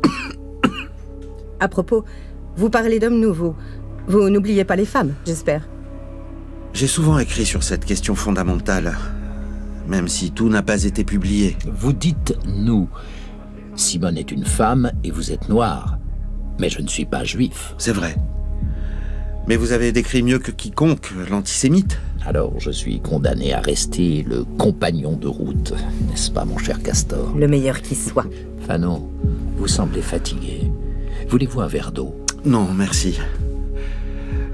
À propos, vous parlez d'hommes nouveaux. Vous n'oubliez pas les femmes, j'espère. J'ai souvent écrit sur cette question fondamentale, même si tout n'a pas été publié. Vous dites « nous ». Simone est une femme et vous êtes noir. Mais je ne suis pas juif. C'est vrai. Mais vous avez décrit mieux que quiconque l'antisémite. Alors je suis condamné à rester le compagnon de route, n'est-ce pas, mon cher Castor? Le meilleur qui soit. Fanon, vous semblez fatigué. Voulez-vous un verre d'eau? Non, merci.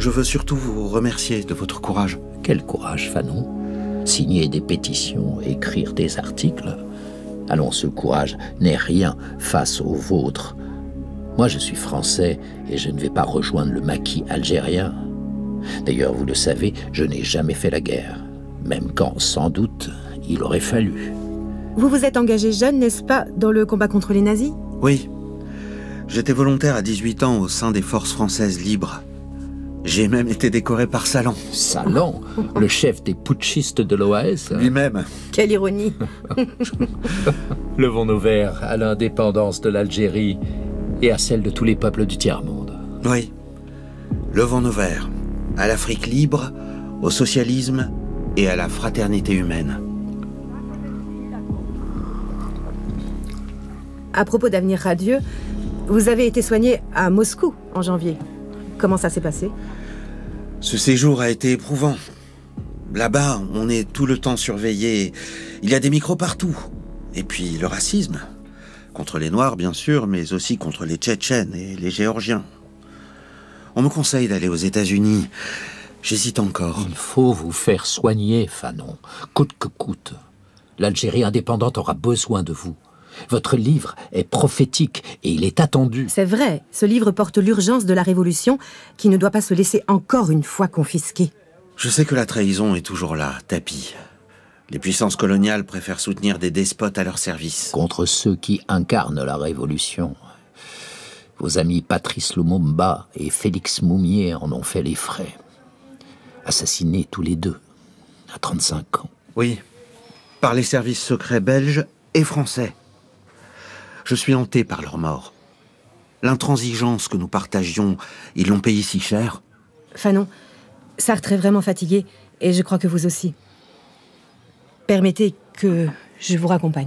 Je veux surtout vous remercier de votre courage. Quel courage, Fanon? Signer des pétitions, écrire des articles. Allons, ce courage n'est rien face au vôtre. Moi, je suis français et je ne vais pas rejoindre le maquis algérien. D'ailleurs, vous le savez, je n'ai jamais fait la guerre. Même quand, sans doute, il aurait fallu. Vous vous êtes engagé jeune, n'est-ce pas, dans le combat contre les nazis? Oui. J'étais volontaire à dix-huit ans au sein des forces françaises libres. J'ai même été décoré par Salan. Salan? Le chef des putschistes de l'O A S? Lui-même. Quelle ironie. Levons nos verres à l'indépendance de l'Algérie et à celle de tous les peuples du tiers-monde. Oui. Levons nos verres à l'Afrique libre, au socialisme et à la fraternité humaine. À propos d'avenir radieux, vous avez été soigné à Moscou en janvier. Comment ça s'est passé? Ce séjour a été éprouvant. Là-bas, on est tout le temps surveillé. Il y a des micros partout. Et puis le racisme. Contre les Noirs, bien sûr, mais aussi contre les Tchétchènes et les Géorgiens. On me conseille d'aller aux États-Unis. J'hésite encore. Il faut vous faire soigner, Fanon, coûte que coûte. L'Algérie indépendante aura besoin de vous. Votre livre est prophétique et il est attendu. C'est vrai, ce livre porte l'urgence de la Révolution qui ne doit pas se laisser encore une fois confisquer. Je sais que la trahison est toujours là, tapis. Les puissances coloniales préfèrent soutenir des despotes à leur service. Contre ceux qui incarnent la Révolution. Vos amis Patrice Lumumba et Félix Moumier en ont fait les frais. Assassinés tous les deux, à trente-cinq ans. Oui, par les services secrets belges et français. Je suis hanté par leur mort. L'intransigeance que nous partagions, ils l'ont payé si cher. Fanon, Sartre est vraiment fatigué, et je crois que vous aussi. Permettez que je vous raccompagne.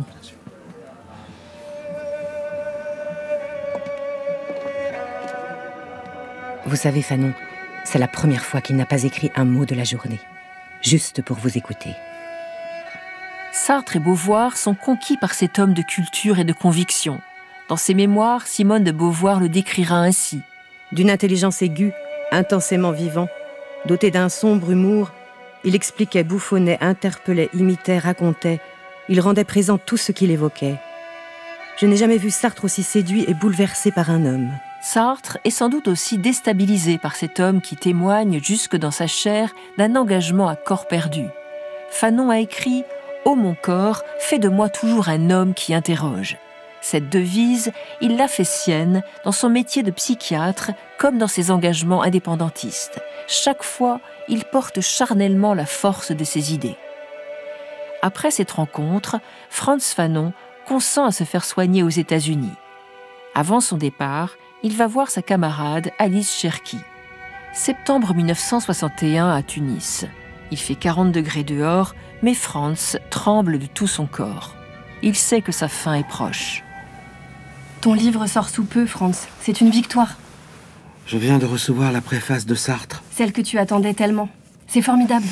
Vous savez, Fanon, c'est la première fois qu'il n'a pas écrit un mot de la journée. Juste pour vous écouter. Sartre et Beauvoir sont conquis par cet homme de culture et de conviction. Dans ses mémoires, Simone de Beauvoir le décrira ainsi. D'une intelligence aiguë, intensément vivant, doté d'un sombre humour, il expliquait, bouffonnait, interpellait, imitait, racontait. Il rendait présent tout ce qu'il évoquait. Je n'ai jamais vu Sartre aussi séduit et bouleversé par un homme. Sartre est sans doute aussi déstabilisé par cet homme qui témoigne jusque dans sa chair d'un engagement à corps perdu. Fanon a écrit « Ô mon corps, fais de moi toujours un homme qui interroge ». Cette devise, il l'a fait sienne dans son métier de psychiatre comme dans ses engagements indépendantistes. Chaque fois, il porte charnellement la force de ses idées. Après cette rencontre, Frantz Fanon consent à se faire soigner aux États-Unis. Avant son départ, il va voir sa camarade Alice Cherki. Septembre mille neuf cent soixante et un à Tunis. Il fait quarante degrés dehors, mais Frantz tremble de tout son corps. Il sait que sa fin est proche. Ton livre sort sous peu, Frantz. C'est une victoire. Je viens de recevoir la préface de Sartre. Celle que tu attendais tellement. C'est formidable.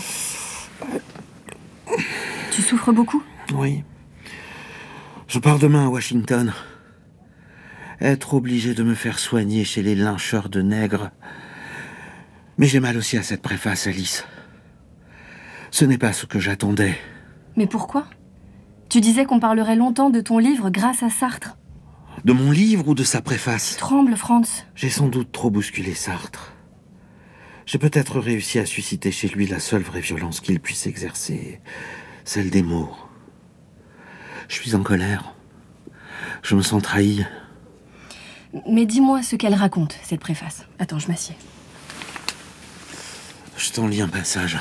Tu souffres beaucoup? Oui. Je pars demain à Washington. Être obligé de me faire soigner chez les lyncheurs de nègres. Mais j'ai mal aussi à cette préface, Alice. Ce n'est pas ce que j'attendais. Mais pourquoi? Tu disais qu'on parlerait longtemps de ton livre grâce à Sartre. De mon livre ou de sa préface? Tu trembles, Frantz. J'ai sans doute trop bousculé Sartre. J'ai peut-être réussi à susciter chez lui la seule vraie violence qu'il puisse exercer, celle des mots. Je suis en colère. Je me sens trahi. Mais dis-moi ce qu'elle raconte, cette préface. Attends, je m'assieds. Je t'en lis un passage.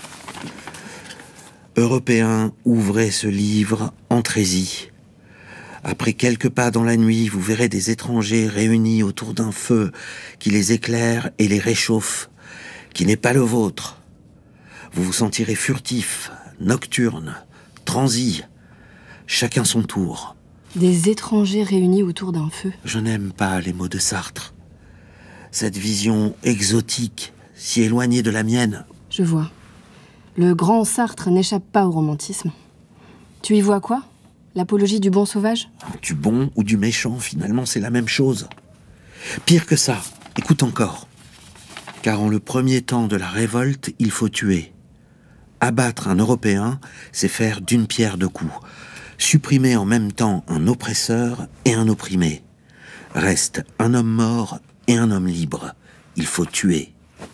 Européens, ouvrez ce livre, entrez-y. Après quelques pas dans la nuit, vous verrez des étrangers réunis autour d'un feu qui les éclaire et les réchauffe, qui n'est pas le vôtre. Vous vous sentirez furtif, nocturne, transi, chacun son tour. Des étrangers réunis autour d'un feu. Je n'aime pas les mots de Sartre. Cette vision exotique, si éloignée de la mienne. Je vois. Le grand Sartre n'échappe pas au romantisme. Tu y vois quoi? L'apologie du bon sauvage? Du bon ou du méchant, finalement, c'est la même chose. Pire que ça, écoute encore. Car en le premier temps de la révolte, il faut tuer. Abattre un Européen, c'est faire d'une pierre deux coups. Supprimer en même temps un oppresseur et un opprimé. Reste un homme mort et un homme libre. Il faut tuer.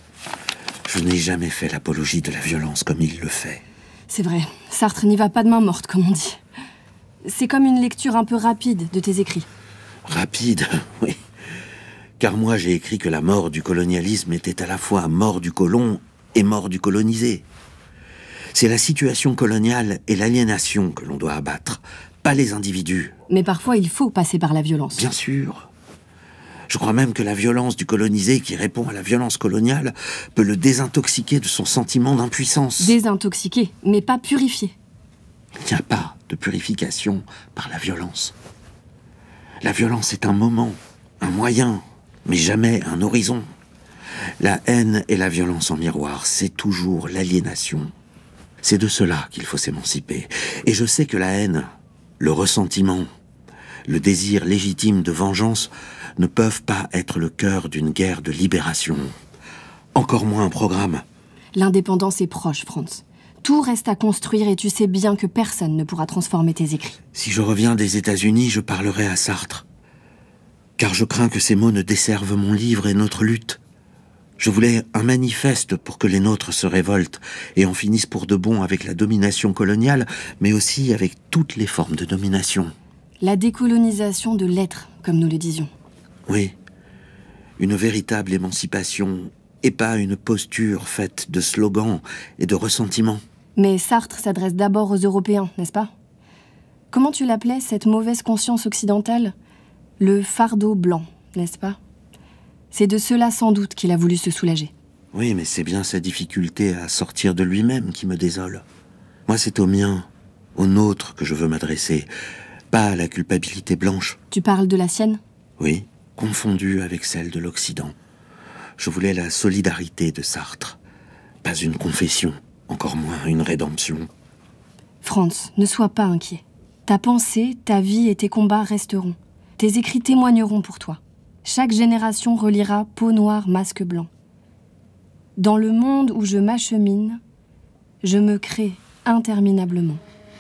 Je n'ai jamais fait l'apologie de la violence comme il le fait. C'est vrai, Sartre n'y va pas de main morte, comme on dit. C'est comme une lecture un peu rapide de tes écrits. Rapide, oui. Car moi, j'ai écrit que la mort du colonialisme était à la fois mort du colon et mort du colonisé. C'est la situation coloniale et l'aliénation que l'on doit abattre, pas les individus. Mais parfois, il faut passer par la violence. Bien sûr. Je crois même que la violence du colonisé qui répond à la violence coloniale peut le désintoxiquer de son sentiment d'impuissance. Désintoxiquer, mais pas purifier. Il n'y a pas de purification par la violence. La violence est un moment, un moyen, mais jamais un horizon. La haine et la violence en miroir, c'est toujours l'aliénation. C'est de cela qu'il faut s'émanciper. Et je sais que la haine, le ressentiment, le désir légitime de vengeance ne peuvent pas être le cœur d'une guerre de libération. Encore moins un programme. L'indépendance est proche, Franz. Tout reste à construire et tu sais bien que personne ne pourra transformer tes écrits. Si je reviens des États-Unis, je parlerai à Sartre. Car je crains que ces mots ne desservent mon livre et notre lutte. Je voulais un manifeste pour que les nôtres se révoltent et en finissent pour de bon avec la domination coloniale, mais aussi avec toutes les formes de domination. La décolonisation de l'être, comme nous le disions. Oui, une véritable émancipation et pas une posture faite de slogans et de ressentiments. Mais Sartre s'adresse d'abord aux Européens, n'est-ce pas? Comment tu l'appelais, cette mauvaise conscience occidentale? Le fardeau blanc, n'est-ce pas? C'est de cela sans doute qu'il a voulu se soulager. Oui, mais c'est bien sa difficulté à sortir de lui-même qui me désole. Moi, c'est au mien, au nôtre que je veux m'adresser, pas à la culpabilité blanche. Tu parles de la sienne? Oui, confondue avec celle de l'Occident. Je voulais la solidarité de Sartre, pas une confession, encore moins une rédemption. Franz, ne sois pas inquiet. Ta pensée, ta vie et tes combats resteront. Tes écrits témoigneront pour toi. Chaque génération relira peau noire, masque blanc. Dans le monde où je m'achemine, je me crée interminablement.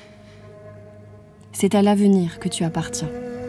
C'est à l'avenir que tu appartiens.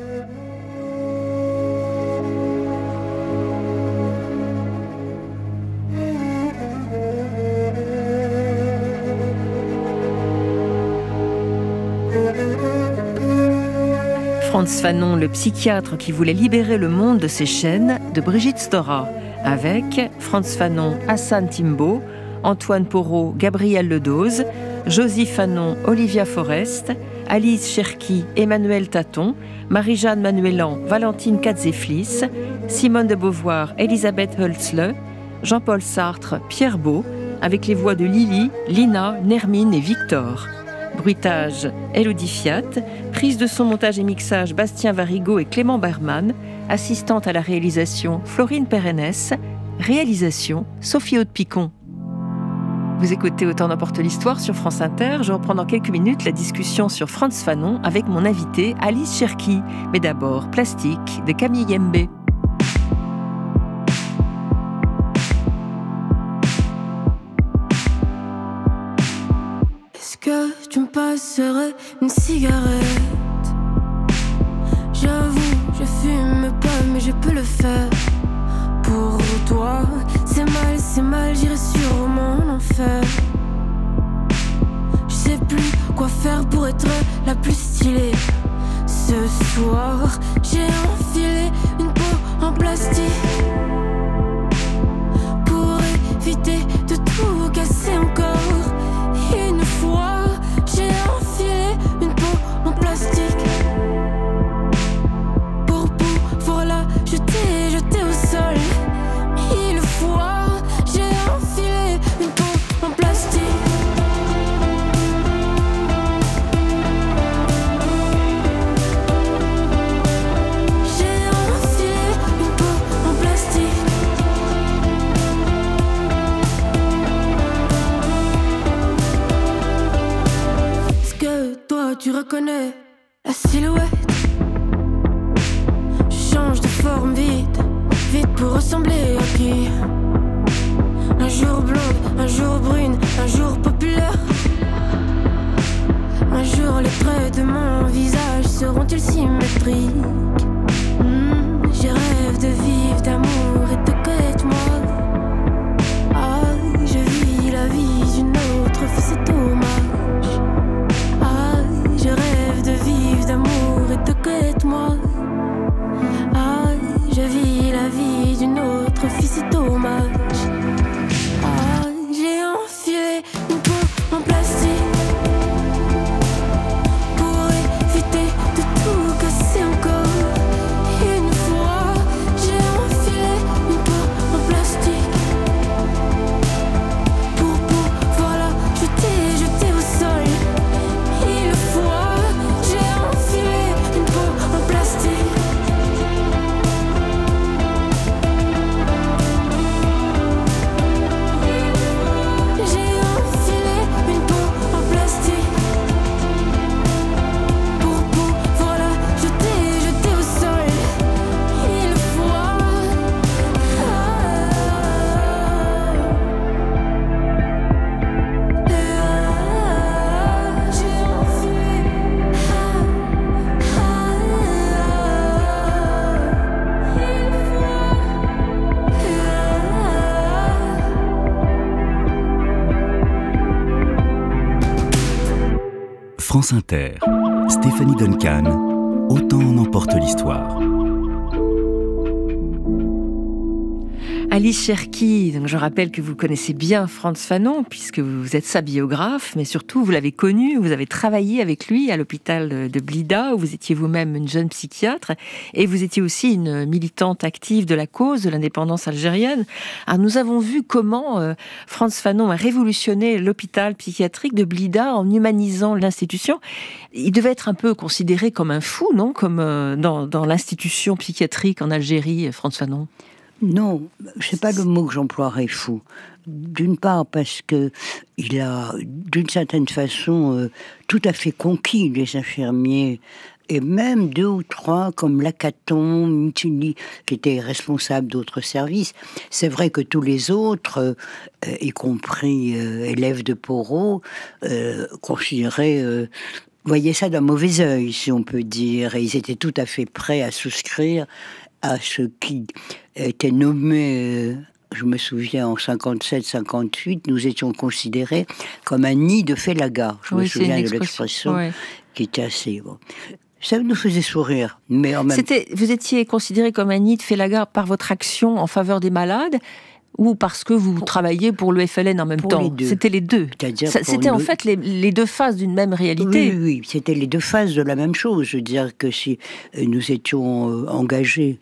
Frantz Fanon, le psychiatre qui voulait libérer le monde de ses chaînes, de Brigitte Stora, avec Frantz Fanon, Hassan Timbo, Antoine Porot, Gabriel Ledoz, Josie Fanon, Olivia Forest, Alice Cherki, Emmanuel Taton, Marie-Jeanne Manuelan, Valentine Katzeflis, Simone de Beauvoir, Elisabeth Hölzle, Jean-Paul Sartre, Pierre Beau, avec les voix de Lily, Lina, Nermine et Victor. Bruitage, Élodie Fiat, prise de son, montage et mixage, Bastien Varigo et Clément Berman, assistante à la réalisation, Florine Pérennes, réalisation, Sophie Aude-Picon. Vous écoutez Autant n'importe l'histoire sur France Inter. Je reprends dans quelques minutes la discussion sur Frantz Fanon avec mon invité Alice Cherki. Mais d'abord, Plastique de Camille Yembe. Est-ce que tu me passerais une cigarette? J'avoue, je fume pas, mais je peux le faire. Pour toi, c'est mal, c'est mal, j'irai sur mon enfer. Je sais plus quoi faire pour être la plus stylée. Ce soir, j'ai enfilé une peau en plastique pour éviter de tout casser encore. Une fois, j'ai enfilé une peau en plastique pour pouvoir la jeter, jeter au sol. Mille fois, j'ai enfilé une peau en plastique. J'ai enfilé une peau en plastique. Est-ce que toi tu reconnais la silhouette? Je change de forme vite, vite pour ressembler à qui? Un jour blonde, un jour brune, un jour populaire. Un jour les traits de mon visage seront-ils symétriques? hmm, Je rêve de vivre d'amour et de connaître moi. Ah, je vis la vie d'une autre fille, c'est dommage. Ah, je rêve de vivre d'amour et de connaître moi. Ah, je vis la vie d'une autre fille, c'est dommage. Ah, j'ai enfilé une peau en plastique pour éviter de tout casser encore. Une fois, j'ai enfilé une peau en plastique pour pouvoir la jeter, jeter au sol. Une fois, j'ai enfilé une peau en plastique. J'ai enfilé une peau en plastique pour pouvoir la jeter, jeter au sol. Une fois, j'ai enfilé. France Inter, Stéphanie Duncan, Autant en emporte l'histoire. Alice Cherki, donc je rappelle que vous connaissez bien Frantz Fanon, puisque vous êtes sa biographe, mais surtout vous l'avez connu, vous avez travaillé avec lui à l'hôpital de Blida, où vous étiez vous-même une jeune psychiatre, et vous étiez aussi une militante active de la cause de l'indépendance algérienne. Alors nous avons vu comment euh, Frantz Fanon a révolutionné l'hôpital psychiatrique de Blida en humanisant l'institution. Il devait être un peu considéré comme un fou, non? Comme euh, dans, dans l'institution psychiatrique en Algérie, Frantz Fanon. Non, c'est pas le mot que j'emploierais, fou. D'une part parce que il a, d'une certaine façon, euh, tout à fait conquis les infirmiers, et même deux ou trois comme Lacaton, Mituli, qui étaient responsables d'autres services. C'est vrai que tous les autres, euh, y compris euh, élèves de Porot, euh, considéraient... Euh, voyaient ça d'un mauvais œil, si on peut dire, et ils étaient tout à fait prêts à souscrire à ce qui était nommé, je me souviens, en cinquante-sept cinquante-huit, nous étions considérés comme un nid de Félaga. Je oui, me souviens de l'expression, ouais. Qui était assez... Bon. Ça nous faisait sourire, mais en même temps... Vous étiez considéré comme un nid de Félaga par votre action en faveur des malades, ou parce que vous pour, travailliez pour le F L N en même pour temps? C'était les deux. Ça, c'était en le... fait les, les deux faces d'une même réalité. Oui, oui, c'était les deux faces de la même chose. Je veux dire que si nous étions euh, engagés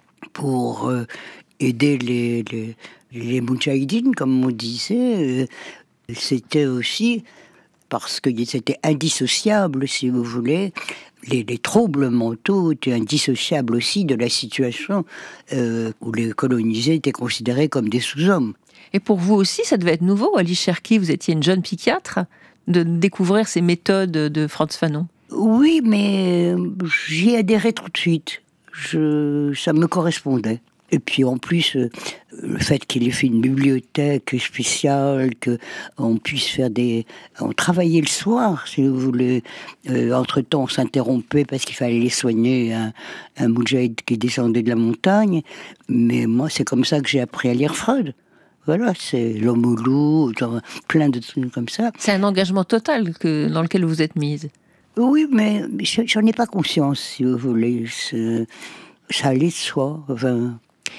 pour euh, aider les, les, les moudjahidines, comme on disait, euh, c'était aussi parce que c'était indissociable, si vous voulez. Les, les troubles mentaux étaient indissociables aussi de la situation euh, où les colonisés étaient considérés comme des sous-hommes. Et pour vous aussi, ça devait être nouveau, Alice Cherki, vous étiez une jeune psychiatre, de découvrir ces méthodes de Frantz Fanon. Oui, mais j'y adhérais tout de suite. Je, ça me correspondait. Et puis en plus, euh, le fait qu'il ait fait une bibliothèque spéciale, qu'on puisse faire des... On travaillait le soir, si vous voulez. Euh, entre-temps, on s'interrompait parce qu'il fallait les soigner, un, un moudjahid qui descendait de la montagne. Mais moi, c'est comme ça que j'ai appris à lire Freud. Voilà, c'est l'homme au loup, plein de trucs comme ça. C'est un engagement total que, dans lequel vous êtes mise. Oui, mais j'en ai pas conscience, si vous voulez. C'est, ça allait de soi. Enfin...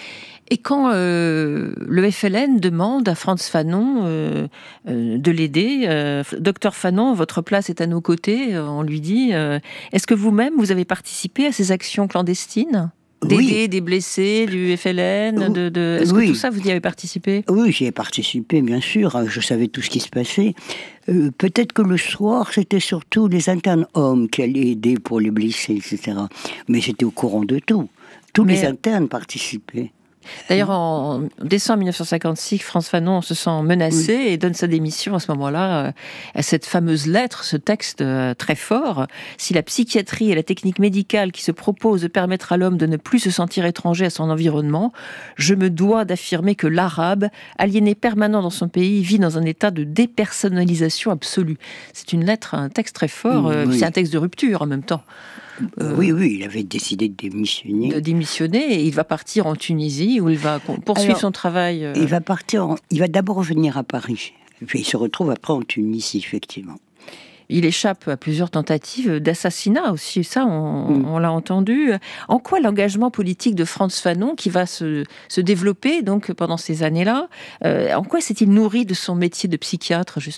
Et quand euh, le F L N demande à Frantz Fanon euh, euh, de l'aider, euh, Docteur Fanon, votre place est à nos côtés, euh, on lui dit, euh, est-ce que vous-même, vous avez participé à ces actions clandestines ? D'aider oui. des blessés du F L N, de, de... est-ce oui. que tout ça, vous y avez participé ? Oui, j'y ai participé, bien sûr. Je savais tout ce qui se passait. Euh, peut-être que le soir, c'était surtout les internes hommes qui allaient aider pour les blessés, et cetera. Mais j'étais au courant de tout. Tous Mais... les internes participaient. D'ailleurs, en décembre mille neuf cent cinquante-six, Frantz Fanon se sent menacé oui. et donne sa démission à ce moment-là euh, à cette fameuse lettre, ce texte euh, très fort. Si la psychiatrie est la technique médicale qui se propose de permettre à l'homme de ne plus se sentir étranger à son environnement, je me dois d'affirmer que l'arabe, aliéné permanent dans son pays, vit dans un état de dépersonnalisation absolue. C'est une lettre, un texte très fort, euh, oui. c'est un texte de rupture en même temps. Euh, oui, oui, il avait décidé de démissionner. De démissionner, et il va partir en Tunisie, où il va poursuivre Alors, son travail. Euh... Il va partir, en... il va d'abord revenir à Paris, et puis il se retrouve après en Tunisie, effectivement. Il échappe à plusieurs tentatives d'assassinat aussi, ça, on, mm. on l'a entendu. En quoi l'engagement politique de Frantz Fanon, qui va se, se développer donc pendant ces années-là, euh, en quoi s'est-il nourri de son métier de psychiatre, justement ?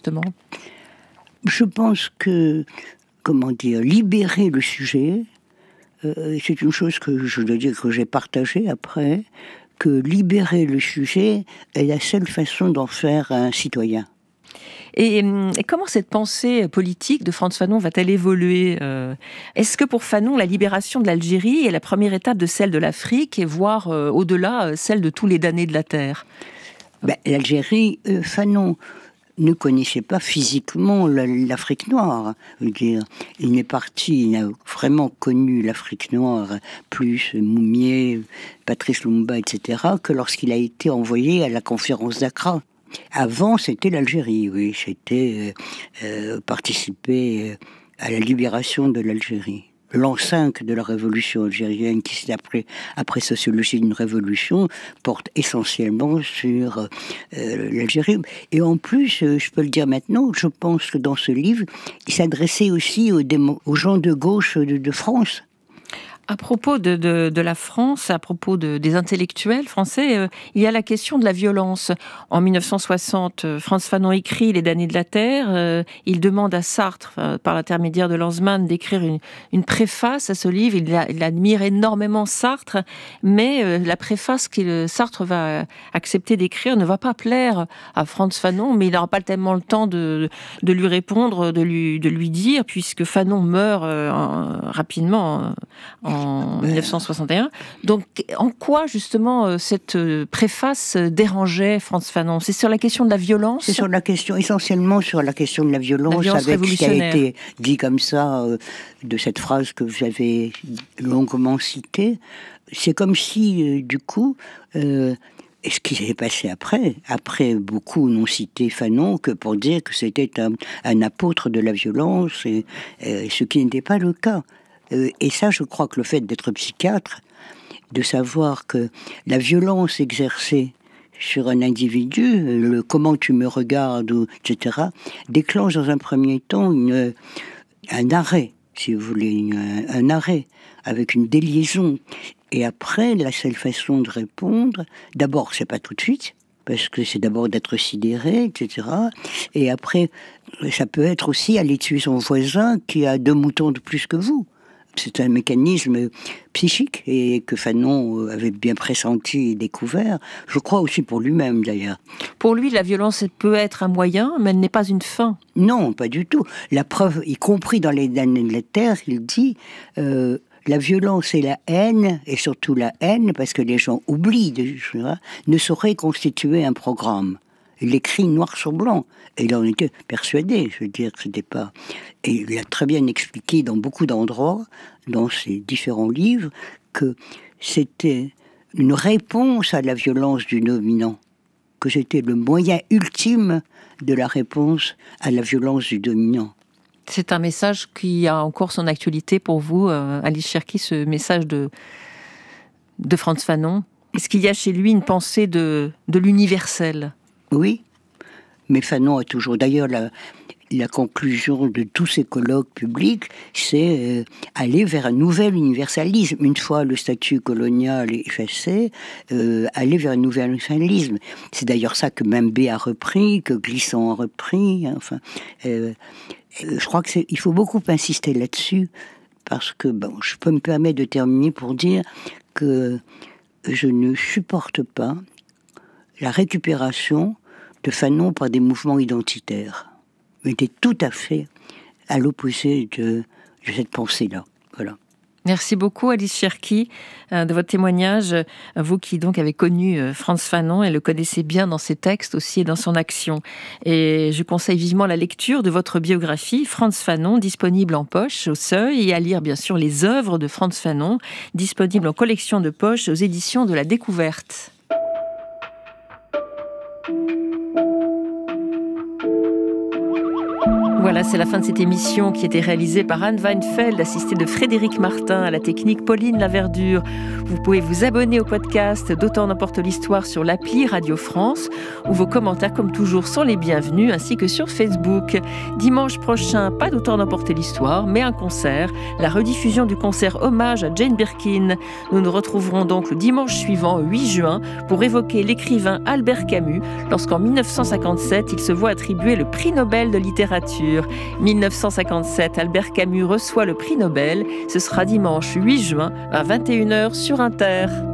Je pense que comment dire, libérer le sujet, euh, c'est une chose que je dois dire que j'ai partagée après, que libérer le sujet est la seule façon d'en faire un citoyen. Et, et comment cette pensée politique de Frantz Fanon va-t-elle évoluer ? euh, Est-ce que pour Fanon, la libération de l'Algérie est la première étape de celle de l'Afrique, et voire euh, au-delà, celle de tous les damnés de la Terre ? ben, L'Algérie, euh, Fanon ne connaissait pas physiquement l'Afrique noire. Je veux dire, il n'est parti, il a vraiment connu l'Afrique noire, plus Moumié, Patrice Lumumba, et cetera, que lorsqu'il a été envoyé à la conférence d'Accra. Avant, c'était l'Algérie, oui, c'était euh, participer à la libération de l'Algérie. L'an cinq de la révolution algérienne, qui c'est après, après sociologie d'une révolution, porte essentiellement sur euh, l'Algérie. Et en plus, euh, je peux le dire maintenant, je pense que dans ce livre, il s'adressait aussi aux, démo- aux gens de gauche de, de France. À propos de, de, de la France, à propos de, des intellectuels français, euh, il y a la question de la violence. En mille neuf cent soixante, euh, Frantz Fanon écrit Les damnés de la Terre. Euh, il demande à Sartre, euh, par l'intermédiaire de Lanzmann, d'écrire une, une préface à ce livre. Il, a, il admire énormément Sartre, mais euh, la préface que Sartre va accepter d'écrire ne va pas plaire à Frantz Fanon, mais il n'aura pas tellement le temps de, de lui répondre, de lui, de lui dire, puisque Fanon meurt euh, en, rapidement en en mille neuf cent soixante et un. Donc, en quoi, justement, cette préface dérangeait Frantz Fanon ? C'est sur la question de la violence ? C'est sur la question, essentiellement sur la question de la violence, la violence avec ce qui a été dit comme ça, euh, de cette phrase que vous avez longuement citée. C'est comme si, euh, du coup... Euh, Et ce qui s'est passé après, après beaucoup n'ont cité Fanon que pour dire que c'était un, un apôtre de la violence, et, et ce qui n'était pas le cas. Et ça, je crois que le fait d'être psychiatre, de savoir que la violence exercée sur un individu, le comment tu me regardes, et cetera, déclenche dans un premier temps une, un arrêt, si vous voulez, une, un arrêt, avec une déliaison. Et après, la seule façon de répondre, d'abord, c'est pas tout de suite, parce que c'est d'abord d'être sidéré, et cetera. Et après, ça peut être aussi aller tuer son voisin qui a deux moutons de plus que vous. C'est un mécanisme psychique et que Fanon avait bien pressenti et découvert. Je crois aussi pour lui-même, d'ailleurs. Pour lui, la violence peut être un moyen, mais elle n'est pas une fin. Non, pas du tout. La preuve, y compris dans Les damnés de la Terre, il dit... Euh, la violence et la haine, et surtout la haine, parce que les gens oublient, de, ne sauraient constituer un programme. Il l'écrit noir sur blanc, et il en était persuadé, je veux dire que c'était pas... Et il a très bien expliqué dans beaucoup d'endroits, dans ses différents livres, que c'était une réponse à la violence du dominant, que c'était le moyen ultime de la réponse à la violence du dominant. C'est un message qui a encore son actualité pour vous, euh, Alice Cherki, ce message de, de Frantz Fanon. Est-ce qu'il y a chez lui une pensée de, de l'universel ? Oui, mais Fanon a toujours... D'ailleurs, la, la conclusion de tous ces colloques publics, c'est euh, aller vers un nouvel universalisme. Une fois le statut colonial effacé, euh, aller vers un nouvel universalisme. C'est d'ailleurs ça que Mbembe a repris, que Glissant a repris. Hein, enfin... Euh, Je crois qu'il faut beaucoup insister là-dessus, parce que bon, je peux me permettre de terminer pour dire que je ne supporte pas la récupération de Fanon par des mouvements identitaires. Il était tout à fait à l'opposé de, de cette pensée-là. Voilà. Merci beaucoup Alice Cherki de votre témoignage, vous qui donc avez connu Frantz Fanon et le connaissez bien dans ses textes aussi et dans son action. Et je conseille vivement la lecture de votre biographie Frantz Fanon, disponible en poche au Seuil, et à lire bien sûr les œuvres de Frantz Fanon, disponibles en collection de poche aux éditions de la Découverte. Voilà, c'est la fin de cette émission qui était réalisée par Anne Weinfeld, assistée de Frédéric Martin, à la technique Pauline Laverdure. Vous pouvez vous abonner au podcast d'Autant n'emporte l'histoire sur l'appli Radio France, où vos commentaires, comme toujours, sont les bienvenus, ainsi que sur Facebook. Dimanche prochain, pas d'Autant n'emporte l'histoire, mais un concert, la rediffusion du concert hommage à Jane Birkin. Nous nous retrouverons donc le dimanche suivant, huit juin, pour évoquer l'écrivain Albert Camus, lorsqu'en dix-neuf cent cinquante-sept, il se voit attribuer le prix Nobel de littérature. dix-neuf cent cinquante-sept, Albert Camus reçoit le prix Nobel. Ce sera dimanche huit juin à vingt et une heures sur Inter.